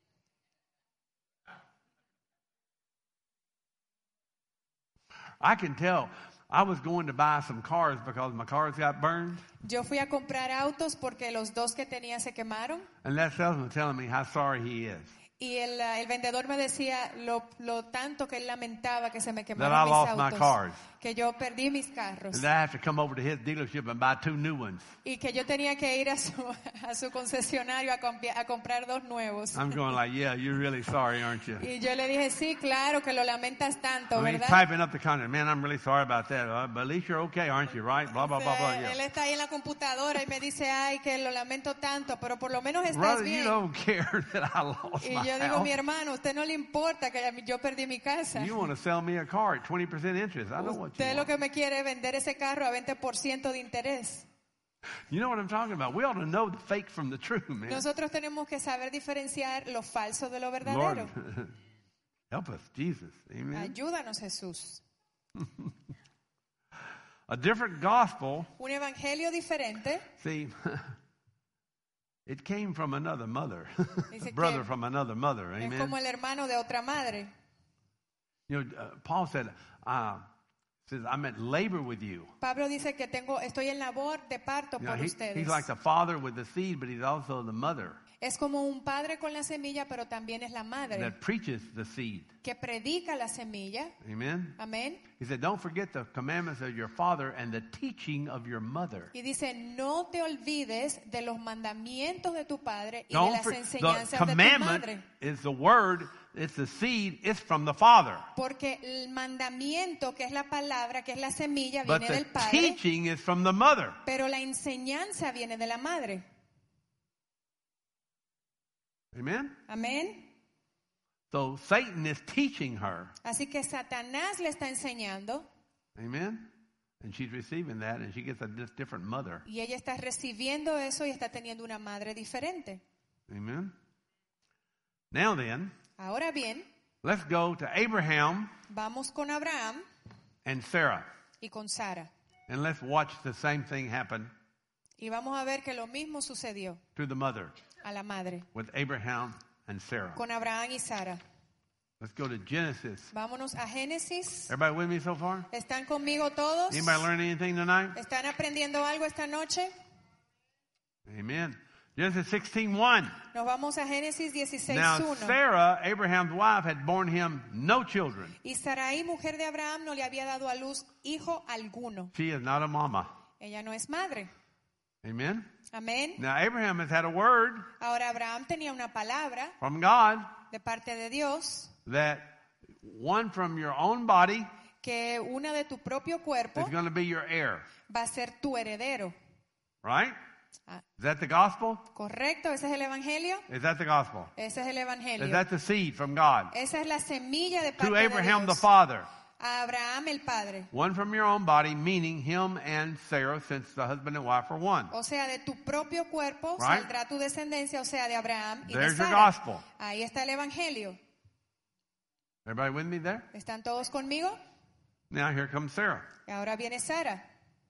I can tell. I was going to buy some cars because my cars got burned, Yo fui a comprar autos porque los dos que tenía se quemaron and that salesman was telling me how sorry he is y el, uh, el vendedor me decía lo, lo tanto que él lamentaba que se me that I quemaron mis lost my autos, cars, que yo perdí mis carros and that I have to come over to his dealership and buy two new ones. y que yo tenía que ir a su, a su concesionario a, compi- a comprar dos nuevos. I'm going like, yeah, you're really sorry, aren't you? Y yo le dije, sí, claro que lo lamentas tanto, I mean, he's ¿verdad? typing up the contract. Man, I'm really sorry about that. Uh, but at least you're okay, aren't you? Right? Blah blah blah blah. Él Yeah. está ahí en la computadora y me dice, ay, que lo lamento tanto, pero por lo menos estás Brother, bien. you don't care that I lost Y my yo digo, house. mi hermano, usted no le importa que yo perdí mi casa. You want to sell me a car at twenty percent interest. I know what you Usted lo want. que me quiere es vender ese carro a veinte por ciento de interés. You know what I'm talking about. We ought to know the fake from the true, man. Nosotros tenemos que saber diferenciar lo falso de lo Lord, verdadero. help us, Jesus. Amen. Ayúdanos, Jesús. A different gospel. Un evangelio diferente. See, it came from another mother. Dice Brother que from another mother. es Amen. como el hermano de otra madre. You know, uh, Paul said, uh, says, I'm at labor with you. Pablo dice que tengo, estoy en labor de parto You know, por he- ustedes. he's like the father with the seed, but he's also the mother Es como un padre con la semilla, pero también es la madre that preaches the seed. que predica la semilla. Amen. Amén. He said, don't forget the commandments of your father and the teaching of your mother. Y dice, no te olvides de los mandamientos de tu padre y de Don't las for- the enseñanzas de tu commandment madre. is the word, it's the seed, it's from the father. Porque el mandamiento, que es la palabra, que es la semilla, But viene the del padre, teaching is from the mother. pero la enseñanza viene de la madre. Amen. Amén. So Satan is teaching her. Así que Satanás le está enseñando Amen. And she's receiving that, and she gets a dis- different mother. y ella está recibiendo eso y está teniendo una madre diferente. Amen. Now then, Ahora bien, let's go to Abraham vamos con Abraham and Sarah, y con Sara. and let's watch the same thing happen Y vamos a ver que lo mismo sucedió to the mother a la madre, with Abraham and Sarah. con Abraham y Sara. Let's go to Genesis. Vámonos a Génesis. Everybody with me so far? ¿Están conmigo todos? Anybody learn anything tonight? ¿Están aprendiendo algo esta noche? Amen. Genesis sixteen one. Nos vamos a Génesis dieciséis Now uno. Sarah, Abraham's wife, had borne him no children. Y Sarai, mujer de Abraham, no le había dado a luz hijo alguno. She is not a mama. Ella no es madre. Amen. Amén. Now Abraham has had a word Ahora Abraham tenía una palabra from God de parte de Dios that one from your own body que una de tu propio cuerpo is going to be your heir. va a ser tu heredero. Right? Ah, Is that the gospel? ¿correcto? ¿Ese es el evangelio? Is that the gospel? Ese es el Is evangelio. that the seed from God? Esa es la semilla de parte To de Abraham the Dios. father. A Abraham el padre. One from your own body, meaning him and Sarah, since the husband and wife are one. O sea, de tu propio cuerpo Right. saldrá tu descendencia, o sea, de Abraham y There's de your Sara. gospel. Ahí está el evangelio. Everybody with me there? ¿Están todos conmigo? Now here comes Sarah. Y ahora viene Sara.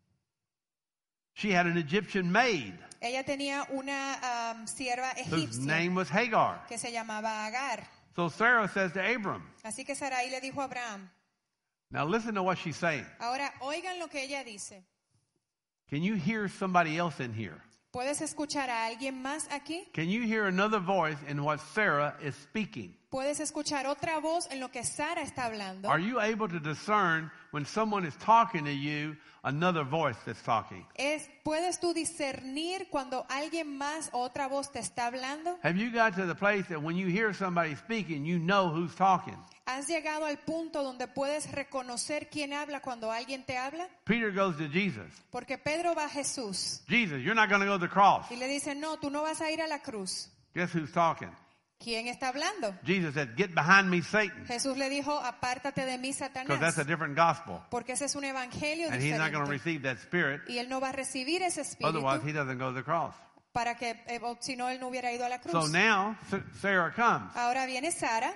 She had an Egyptian maid Ella tenía una um, sierva whose egipcia name was Hagar. que se llamaba Agar. So Sarah says to Abram, Así que Sarai le dijo a Abraham, now listen to what she's saying. ahora oigan lo que ella dice. Can you hear somebody else in here? ¿Puedes escuchar a alguien más aquí? Can you hear another voice in what Sarah is speaking? ¿Puedes escuchar otra voz en lo que Sara está hablando? Are you able to discern when someone is talking to you, another voice that's talking? Es, ¿Puedes tú discernir cuando alguien más o otra voz te está hablando? Have you got to the place that when you hear somebody speaking, you know who's talking? ¿Has llegado al punto donde puedes reconocer quién habla cuando alguien te habla? Peter goes to Jesus. Porque Pedro va a Jesús Jesus, you're not going to go to the cross. y le dice, no, tú no vas a ir a la cruz. Guess who's talking? ¿Quién está hablando? Jesus said, get behind me, Satan. Jesús le dijo, apártate de mí, Because that's Satanás. a different gospel. Porque ese es un evangelio And he's not going to diferente. receive that spirit. Y él no va a recibir ese Otherwise, he espíritu doesn't go to the cross. para que, eh, o si no, él no hubiera ido a la So cruz. now S- Sarah comes. Ahora viene Sara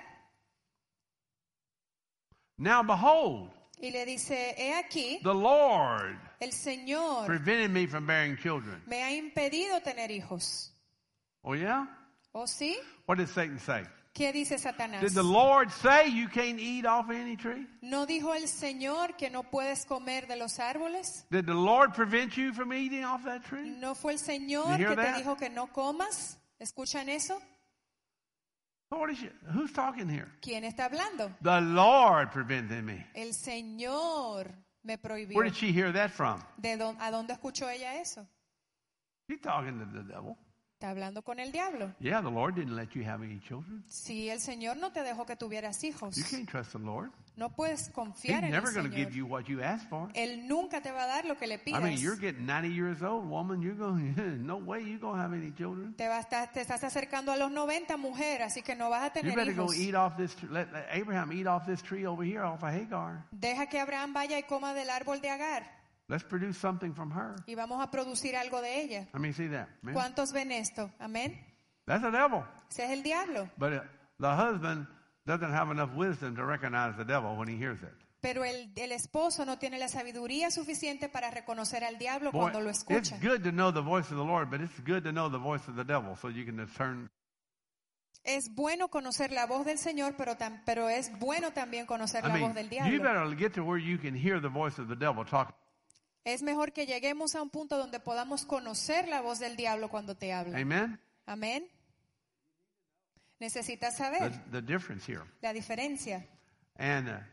Now behold, y le dice, he aquí, the Lord el Señor prevented me from bearing children. me ha impedido tener hijos. Oh yeah? ¿O sí? What did Satan say? ¿Qué dice Satanás? Did the Lord say you can't eat off any tree? ¿No dijo el Señor que no puedes comer de los árboles? Did the Lord prevent you from eating off that tree? ¿No fue el Señor You hear que te that? dijo que no comas? ¿Escuchan eso? So what is she, who's talking here? ¿Quién está hablando? The Lord prevented me. El Señor me prohibió. Where did she hear that from? ¿De dónde, ¿A dónde escuchó ella eso? She's talking to the devil. Está hablando con el diablo. Yeah, the Lord didn't let you have any children. Sí, el Señor no te dejó que tuvieras hijos. You can't trust the Lord. No puedes He's confiar en el never going to give Señor. you what you asked for. Él nunca te va a dar lo que le I pidas. mean, you're getting ninety years old, woman. You're going, no way you're going to have any children. Te, va a estar- te estás acercando a los noventa, mujer, así que no vas a You tener better go hijos. eat off this, tr- let, let Abraham eat off this tree over here off of Hagar. Deja que Abraham vaya y coma del árbol de Agar Let's produce something from her. y vamos a producir algo de ella. Let me see that. Man. ¿Cuántos ven esto? Amén. That's the devil. Ese es el diablo. But uh, the husband doesn't have enough wisdom to recognize the devil when he hears it. Pero el, el esposo no tiene la sabiduría suficiente para reconocer al diablo Boy, cuando lo it's escucha. good to know the voice of the Lord, but it's good to know the voice of the devil so you can discern. Es bueno conocer la voz del Señor, pero, tam, pero es bueno también conocer I la mean, voz del you diablo. better get to where you can hear the voice of the devil talk. Es mejor que lleguemos a un punto donde podamos conocer la voz del diablo cuando te habla. Amen? Amén. Necesitas The, saber the difference here. la diferencia. And uh,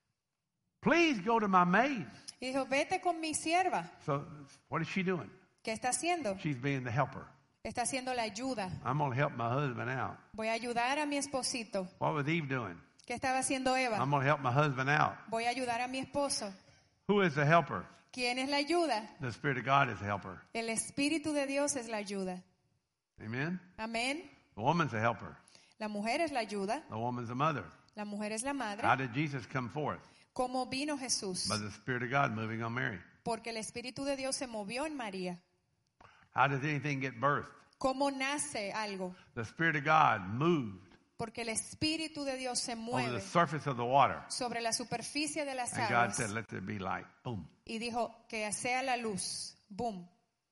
please go to my maid. Y dijo, vete con mi sierva. So what is she doing? ¿Qué está haciendo? She's being the helper. Está haciendo la ayuda. I'm going to help my husband out. Voy a ayudar a mi esposito. What was Eve doing? ¿Qué estaba haciendo Eva? I'm going to help my husband out. Voy a ayudar a mi esposo. Who is the helper? ¿Quién es la ayuda? The Spirit of God is the helper. El Espíritu de Dios es la ayuda. Amen? Amén. The woman's the helper. La mujer es la ayuda. The woman's the mother. La mujer es la How madre. did Jesus come forth? ¿Cómo vino Jesús? By the Spirit of God moving on Mary. Porque el Espíritu de Dios se movió en María. How does anything get birthed? ¿Cómo nace algo? The Spirit of God moved Porque el Espíritu de Dios se over mueve the surface of the water. sobre la superficie de las And God aguas said, let there be light. Boom. y dijo que sea la luz. Boom.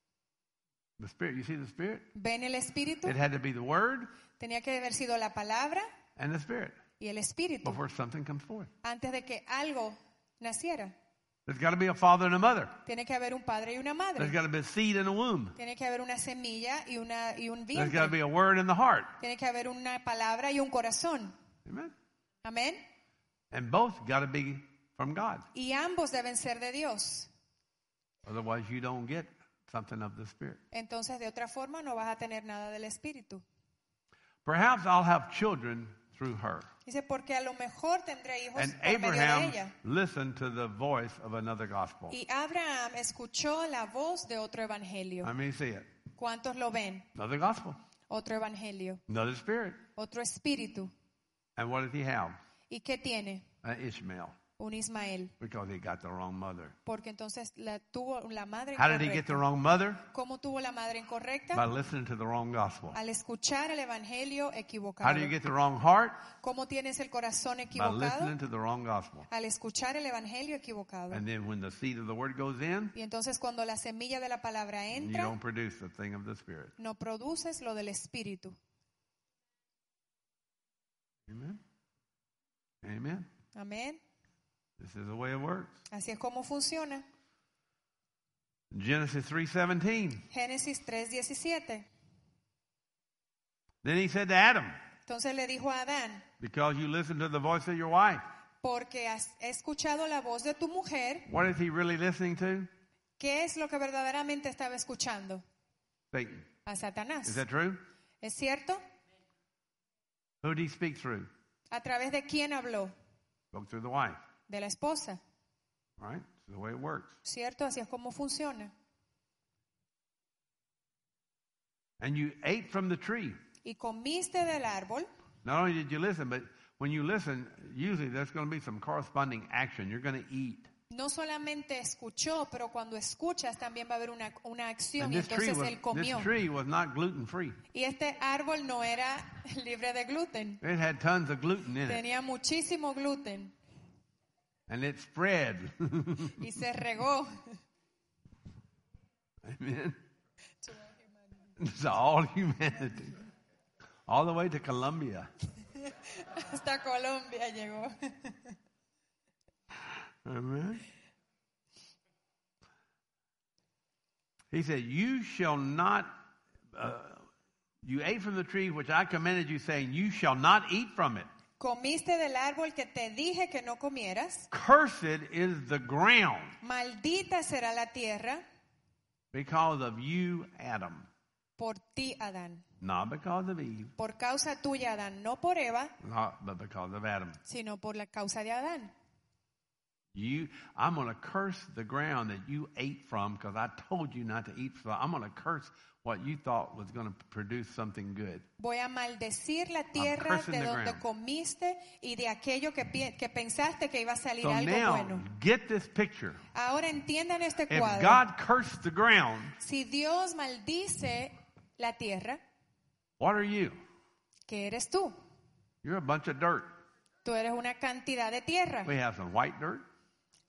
The Spirit, you see the Spirit? ¿Ven el Espíritu? It had to be the Word Tenía que haber sido la palabra and the Spirit y el Espíritu before something comes forth. antes de que algo naciera. There's got to be a father and a mother. Tiene que haber un padre y una There's madre. got to be a seed in a womb. Tiene que haber una semilla y, una, y un There's got to vientre. be a word in the heart. Tiene que haber una palabra y un corazón. Amen? Amén. And both got to be from God. Y ambos deben ser de Dios. Otherwise, you don't get something of the Spirit. Entonces, de otra forma, no vas a tener nada del Espíritu. Perhaps I'll have children through her. Dice, porque a lo mejor tendré hijos And por medio de Abraham ella. listened to the voice of another gospel. Y Abraham escuchó la voz de otro evangelio. I mean, see it. ¿Cuántos lo ven? Another gospel. Otro evangelio. Another spirit. Otro espíritu. And what did he have? ¿Y qué tiene? An Ishmael. Un Ismael. Because he got the wrong mother. Porque entonces la tuvo la madre How did he get the incorrecta. wrong mother? ¿Cómo tuvo la madre incorrecta? By listening to the wrong gospel. Al escuchar el evangelio How equivocado. do you get the wrong heart? ¿Cómo tienes el corazón By equivocado? listening to the wrong gospel. Al escuchar el evangelio equivocado. And then when the seed of the word goes in, Y entonces cuando la semilla de la palabra you entra, don't produce the thing of the Spirit. no produces lo del espíritu. Amen? Amen? Amén. This is the way it works. Así es como funciona. Genesis three seventeen. Génesis tres diecisiete. Then he said to Adam, Entonces le dijo a Adán, because you listened to the voice of your wife. porque has escuchado la voz de tu mujer, What is he really listening to? ¿qué es lo que verdaderamente estaba escuchando? Satan. A Satanás. Is that true? ¿Es cierto? Who did he speak through? ¿A través de quién habló? Spoke through the wife. De la esposa. All right? It's the way it works. ¿Cierto? Así es como funciona. And you ate from the tree. Y comiste del árbol. Not only did you listen, but when you listen, usually there's going to be some corresponding action. You're going to eat. No solamente escuchó, pero cuando escuchas también va a haber una, una acción. And Y this tree, entonces was, él this comió. tree was not gluten free. Y este árbol no era libre de gluten. It had tons of gluten in it. Tenía muchísimo gluten. And it spread. Y se regó. Amen. To all humanity. All the way to Colombia. Hasta Colombia llegó. Amen. He said, you shall not, uh, you ate from the tree which I commanded you, saying, you shall not eat from it. Comiste del árbol que te dije que no comieras. Cursed is the ground Maldita será la tierra because of you, Adam. por ti, Adán. Not because of Eve, Por causa tuya, Adán. No por Eva, not, but because of Adam. sino por la causa de Adán. You, I'm going to curse the ground that you ate from because I told you not to eat from. I'm going to curse what you thought was going to produce something good. Voy a maldecir la tierra cursing de the donde ground. comiste y de aquello que, pi- que pensaste que iba a salir So algo now, bueno. get this picture. Ahora entiendan este If cuadro. God cursed the ground, Si Dios maldice la tierra, what are you? ¿qué eres tú? You're a bunch of dirt. Tú eres una cantidad de tierra. We have some white dirt.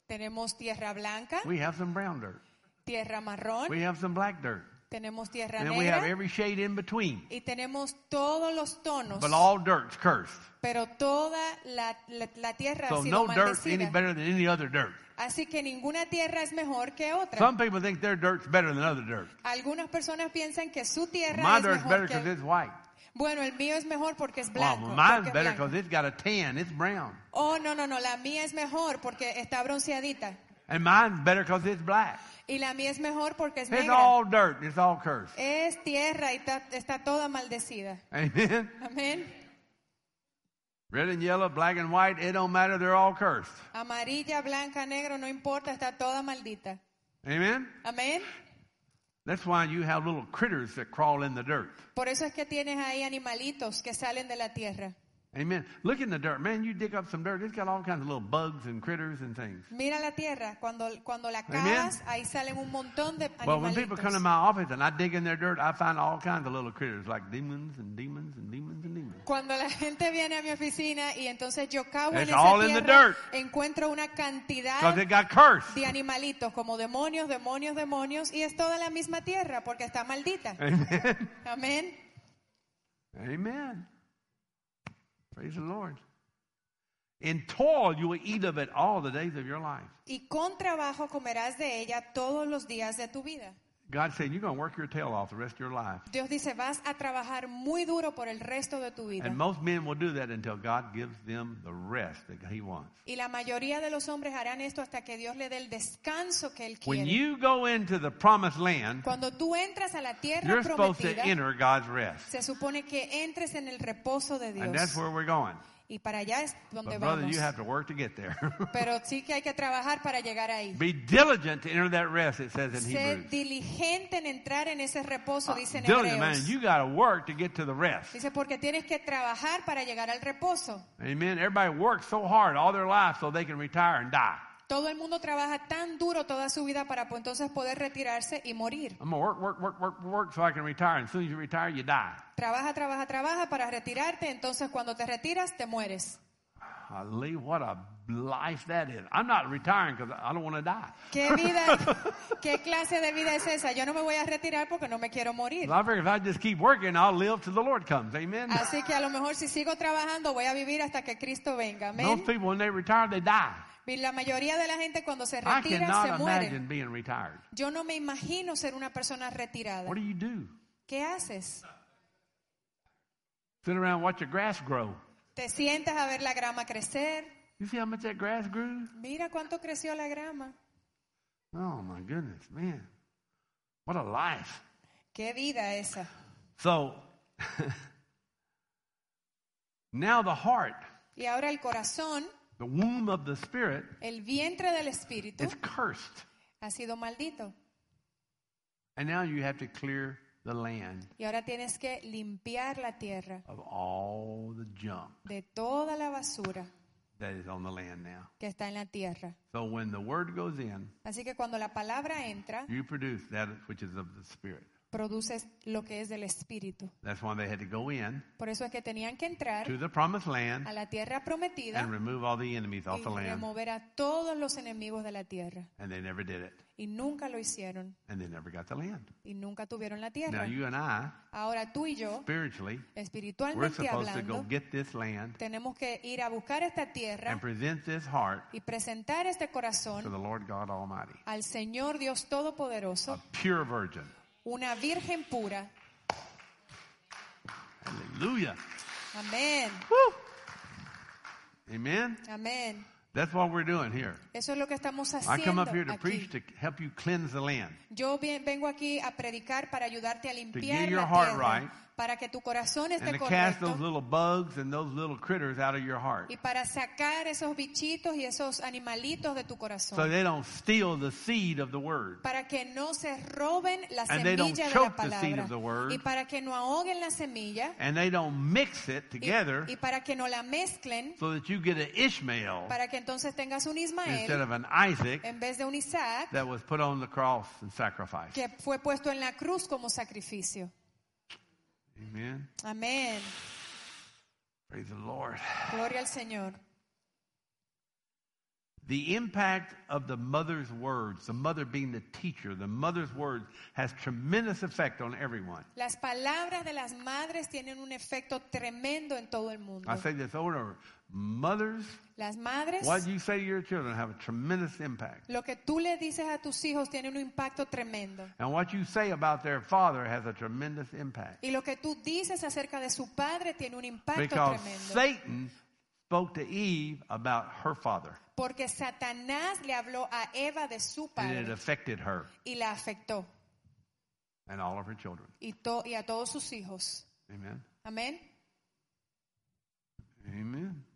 Tenemos tierra blanca, We have some brown dirt. tierra marrón, We have some black dirt. tenemos tierra And then we have negra every shade in between. y tenemos todos los tonos, But all dirt's cursed. pero toda la, la, la tierra So ha sido no dirt's any maldecida. better than any other dirt. Así que ninguna tierra es mejor que otra. Some people think their dirt's better than other dirt. Algunas personas piensan que su tierra My es dirt's mejor better que because it's white. Bueno, el mío es mejor porque es Well, blanco. mine's porque es better blanco. because it's got a tan. It's brown. Oh, no, no, no, la mía es mejor porque está bronceadita. And mine's better because it's black. Y la mía es mejor porque es It's negra. all dirt. It's all cursed. Es tierra y está, está toda maldecida. Amen. Amén. Red and yellow, black and white, it don't matter. They're all cursed. Amarilla, blanca, negro, no importa, está toda maldita. Amen. Amén. That's why you have little critters that crawl in the dirt. Por eso es que tienes ahí animalitos que salen de la tierra. Amen. Look in the dirt. Man, you dig up some dirt. It's got all kinds of little bugs and critters and things. Mira la tierra, cuando, cuando la Amen. cavas, ahí salen un montón de Well, when people come to animalitos. my office and I dig in their dirt, I find all kinds of little critters like demons and demons and demons and demons. Cuando la gente viene a mi oficina y entonces yo cavo en It's esa all in the tierra, dirt. encuentro una cantidad Because it got cursed. de animalitos como demonios, demonios, demonios, y es toda la misma tierra porque está maldita. Amen. Amén. Amen. Praise the Lord. In toil you will eat of it all the days of your life. Y con trabajo comerás de ella todos los días de tu vida. God said you're going to work your tail off the rest of your life. Dios dice, vas a trabajar muy duro por el resto de tu vida. And most men will do that until God gives them the rest that He wants. Y la mayoría de los hombres harán esto hasta que Dios le dé el descanso que Él When quiere. you go into the promised land, Cuando tú entras a la tierra you're supposed to prometida, enter God's rest. se supone que entres en el reposo de And that's Dios. where we're going. Y para allá es donde But brother, vamos. you have to work to get there. Pero sí que hay que trabajar para llegar ahí. Be diligent to enter that rest, it says in Sé Hebrews. diligente en entrar en ese reposo, dice en Diligent, man, Hebreos. you got to work to get to the rest. Dice, porque tienes que trabajar para llegar al reposo. Amen. Everybody works so hard all their life so they can retire and die. Todo el mundo trabaja tan duro toda su vida para pues, entonces poder retirarse y morir. I'm going to work, work, work, work, work so I can retire. And as soon as you retire, you die. Trabaja, trabaja, trabaja para retirarte, entonces cuando te retiras te mueres. Golly, what a life that is. I'm not retiring because I don't want to die. ¿Qué vida, qué clase de vida es esa? Yo no me voy a retirar porque no me quiero morir. I figure if I just keep working, I'll live till the Lord comes. Amen. Así que a lo mejor si sigo trabajando voy a vivir hasta que Cristo venga. Amén. Most people, when they retire, they die. Y la mayoría de la gente cuando se I retira se cannot muere. imagine being retired. Yo no me imagino ser una persona retirada. What do you do? ¿Qué haces? Sit around and watch the grass grow. Te sientas a ver la grama crecer. You see how much that grass grew? Mira cuánto creció la grama. Oh, my goodness, man. What a life. Qué vida esa. So, now the heart, Y ahora el corazón, the womb of the Spirit, el vientre del Espíritu, is cursed. ha sido maldito. And now you have to clear the land Y ahora tienes que limpiar la tierra of all the junk de toda la basura that is on the land now. que está en la tierra. So when the word goes in, Así que cuando la palabra entra, you produce that which is of the Spirit. produces lo que es del Espíritu. That's why they had to go in Por eso es que tenían que entrar to the promised land a la tierra prometida and remove all the enemies off y the land. remover a todos los enemigos de la tierra. And they never did it. Y nunca lo hicieron. And they never got the land. Y nunca tuvieron la Now tierra. you and I, Ahora tú y yo, spiritually, we're espiritualmente supposed to go hablando, get this land tenemos que ir a buscar esta tierra and present this heart y presentar este to corazón the Lord God Almighty. al Señor Dios Todopoderoso, A pure virgin. una virgen pura. Hallelujah. Amén. Woo. Amen. Amén. That's what we're doing here. Eso es lo que estamos I haciendo come up here to aquí. preach to help you cleanse the land. Yo bien- vengo aquí a predicar para ayudarte a limpiar get your la heart tierra, right, para que tu corazón And esté to cast correcto those little bugs and those little critters out of your heart. y para sacar esos bichitos y esos animalitos de tu So corazón, they don't steal the seed of the word. para que no se roben la And they don't semilla de choke la the seed palabra of the word. y para que no ahoguen la semilla And they don't mix it y, together y para que no la mezclen, so that you get an Ishmael para que entonces tengas un instead Ismael of an Isaac en vez de un Isaac that was put on the cross and sacrificed. que fue puesto en la cruz como sacrificio. Amen. Amén. Praise the Lord. Gloria al Señor. The impact of the mother's words, the mother being the teacher, the mother's words has tremendous effect on everyone. Las palabras de las madres tienen un efecto tremendo en todo el mundo. I say this over and over. Mothers, Las madres, what you say to your children have a tremendous impact. lo que tú le dices a tus hijos tiene un impacto tremendo. And what you say about their father has a tremendous impact. Y lo que tú dices acerca de su padre tiene un impacto Because tremendo. Satan spoke to Eve about her father. Porque Satanás le habló a Eva de su And it padre affected her y la afectó. and all of her children. Y, to- y a todos sus hijos. Amen. Amén. Amen.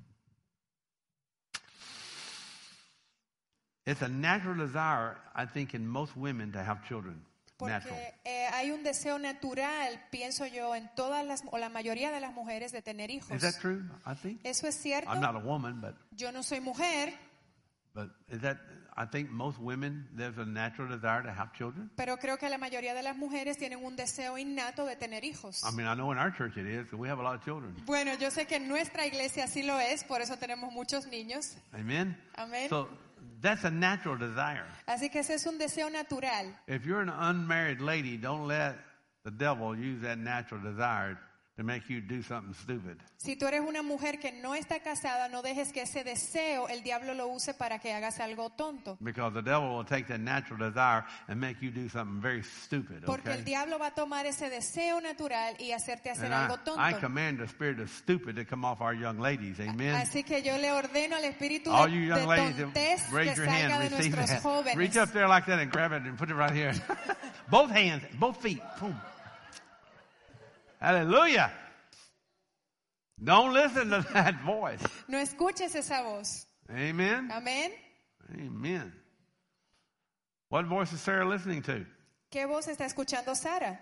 It's a natural desire, I think, in most women to have children. Natural. Porque eh, hay un deseo natural, pienso yo, en todas las o la mayoría de las mujeres de tener hijos. Is that true? I think. Eso es cierto. I'm not a woman, but Yo no soy mujer, but is that? I think most women there's a natural desire to have children. pero creo que la mayoría de las mujeres tienen un deseo innato de tener hijos. I mean, I know in our church it is, 'cause we have a lot of children. Bueno, yo sé que en nuestra iglesia así lo es, por eso tenemos muchos niños. Amen. Amén. So that's a natural desire. Así que ese es un deseo natural. If you're an unmarried lady, don't let the devil use that natural desire to make you do something stupid. Si tú eres una mujer que no está casada, no dejes que ese deseo el diablo lo use para que hagas algo tonto. Because the devil will take that natural desire and make you do something very stupid. Porque el Okay? diablo va a tomar ese deseo natural y hacerte hacer And algo I, tonto. I command the spirit of stupid to come off our young ladies. Amen. Así que yo le ordeno al espíritu All de, you de young ladies, tontez que raise your salga hand, de receive nuestros that. jóvenes. Reach up there like that and grab it and put it right here. Both hands, both feet. Boom. Hallelujah. Don't listen to that voice. No escuches esa voz. Amen. Amén. Amen. What voice is Sarah listening to? ¿Qué voz está escuchando Sara?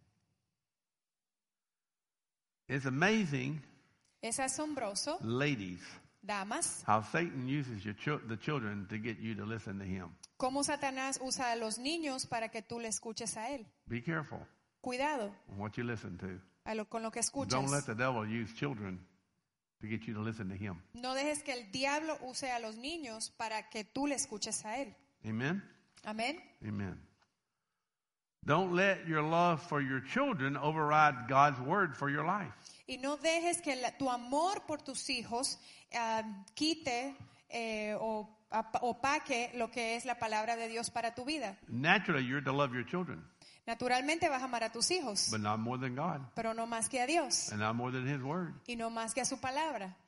It's amazing, Es asombroso, ladies, damas, how Satan uses your chil- the children to get you to listen to him. cómo Satanás usa a los niños para que tú le escuches a él. Be careful Cuidado on what you listen to. a lo, con lo que escuchas. Don't let the devil use children to get you to listen to him. No dejes que el diablo use a los niños para que tú le escuches a él. Amen? Amén. Amen. Don't let your love for your children override God's word for your life. Y no dejes que la- tu amor por tus hijos ah, quite eh, o apa- opaque lo que es la palabra de Dios para tu vida. Naturally, you're to love your children, Naturalmente vas a amar a tus hijos, but not more than God, pero no más que a Dios and not more than His word. y no más que a su palabra.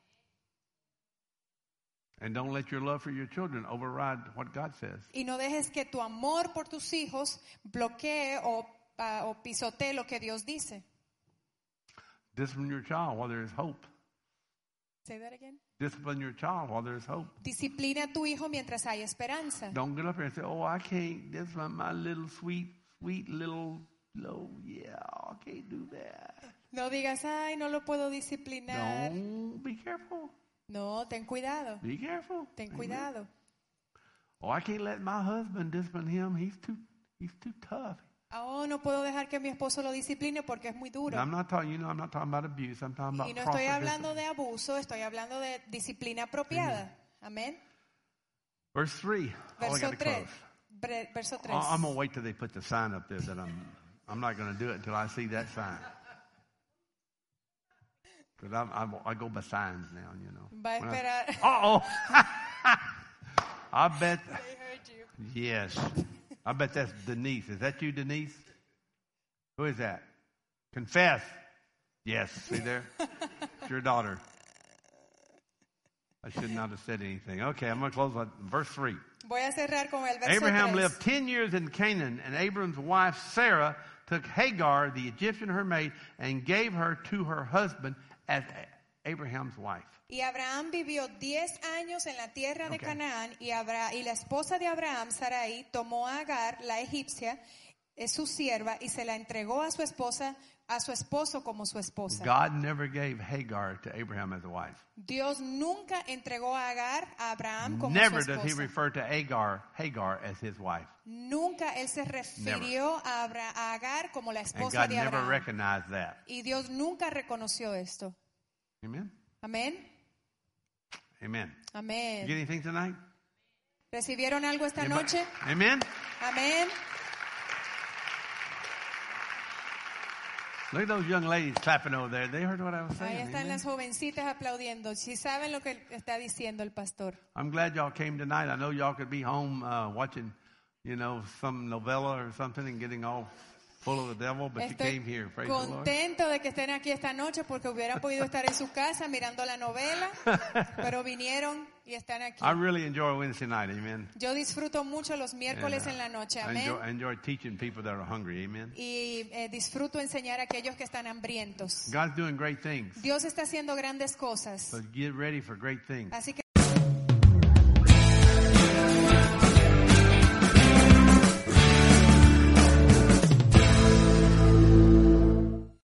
And don't let your love for your children override what God says. Y no dejes que tu amor por tus hijos bloquee o, ah, o pisotee lo que Dios dice. Discipline your child while there is hope. Say that again. Discipline your child while there is hope. Disciplina a tu hijo mientras hay esperanza. Don't get up here and say, "Oh, I can't. This is my little sweet, sweet little, little. Yeah, I can't do that." No digas, ay, no lo puedo disciplinar. Don't be careful. No, ten cuidado. Be careful. Ten Amen. cuidado. Oh, I can't let my husband discipline him. He's too, he's too tough. Oh, no puedo dejar que mi esposo lo discipline porque es muy duro. And I'm not talking, you know, I'm not talking about abuse. I'm talking about Y no proper estoy hablando discipline. de abuso, estoy hablando de disciplina apropiada. Amén. Verse three. Oh, I Verso got to tres. close. Bre- Verso tres. Oh, I'm gonna wait till they put the sign up there. That I'm, I'm not gonna do it until I see that sign. Because I'm, I'm, I go by signs now, you know. Va a When I- esperar. Uh-oh. I bet. They heard you. Yes. I bet that's Denise. Is that you, Denise? Who is that? Confess. Yes. See there? It's your daughter. I should not have said anything. Okay, I'm going to close on verse three. Voy a cerrar con el verso Abraham tres. lived ten years in Canaan, and Abram's wife Sarah took Hagar, the Egyptian her maid, and gave her to her husband as Abraham's wife. Y Abraham vivió diez años en la tierra de Okay. Canaán y, Abra- y la esposa de Abraham, Sarai, tomó a Agar, la egipcia, es su sierva, y se la entregó a su esposa, a su esposo como su esposa. God never gave Hagar to Abraham as a wife. Dios nunca entregó a Agar a Abraham como Never su does he esposa. refer to Hagar, Hagar as his wife. Nunca él se refirió a, Abra- a Agar como la And esposa God de never Abraham. recognized that. Y Dios nunca reconoció esto. Amen? Amén. Amen. Amén. You get anything tonight? ¿Recibieron algo esta Anybody- noche? Amen? Amén. Look at those young ladies clapping over there. They heard what I was Ahí saying. están Amen? las jovencitas aplaudiendo. Si saben lo que está diciendo el pastor. I'm glad y'all came tonight. I know y'all could be home uh, watching, you know, some novella or something and getting all full of the devil, but you Estoy came here. Praise the Lord. contento de que estén aquí esta noche porque hubieran podido estar en su casa mirando la novela, pero vinieron y están aquí. I really enjoy Wednesday night. Amen. Yo disfruto mucho los miércoles And, uh, en la noche, I amén. enjoy, I enjoy teaching people that are hungry. Amen. Y eh, disfruto enseñar a aquellos que están hambrientos. God's doing great things. Dios está haciendo grandes cosas, So get ready for great things. así que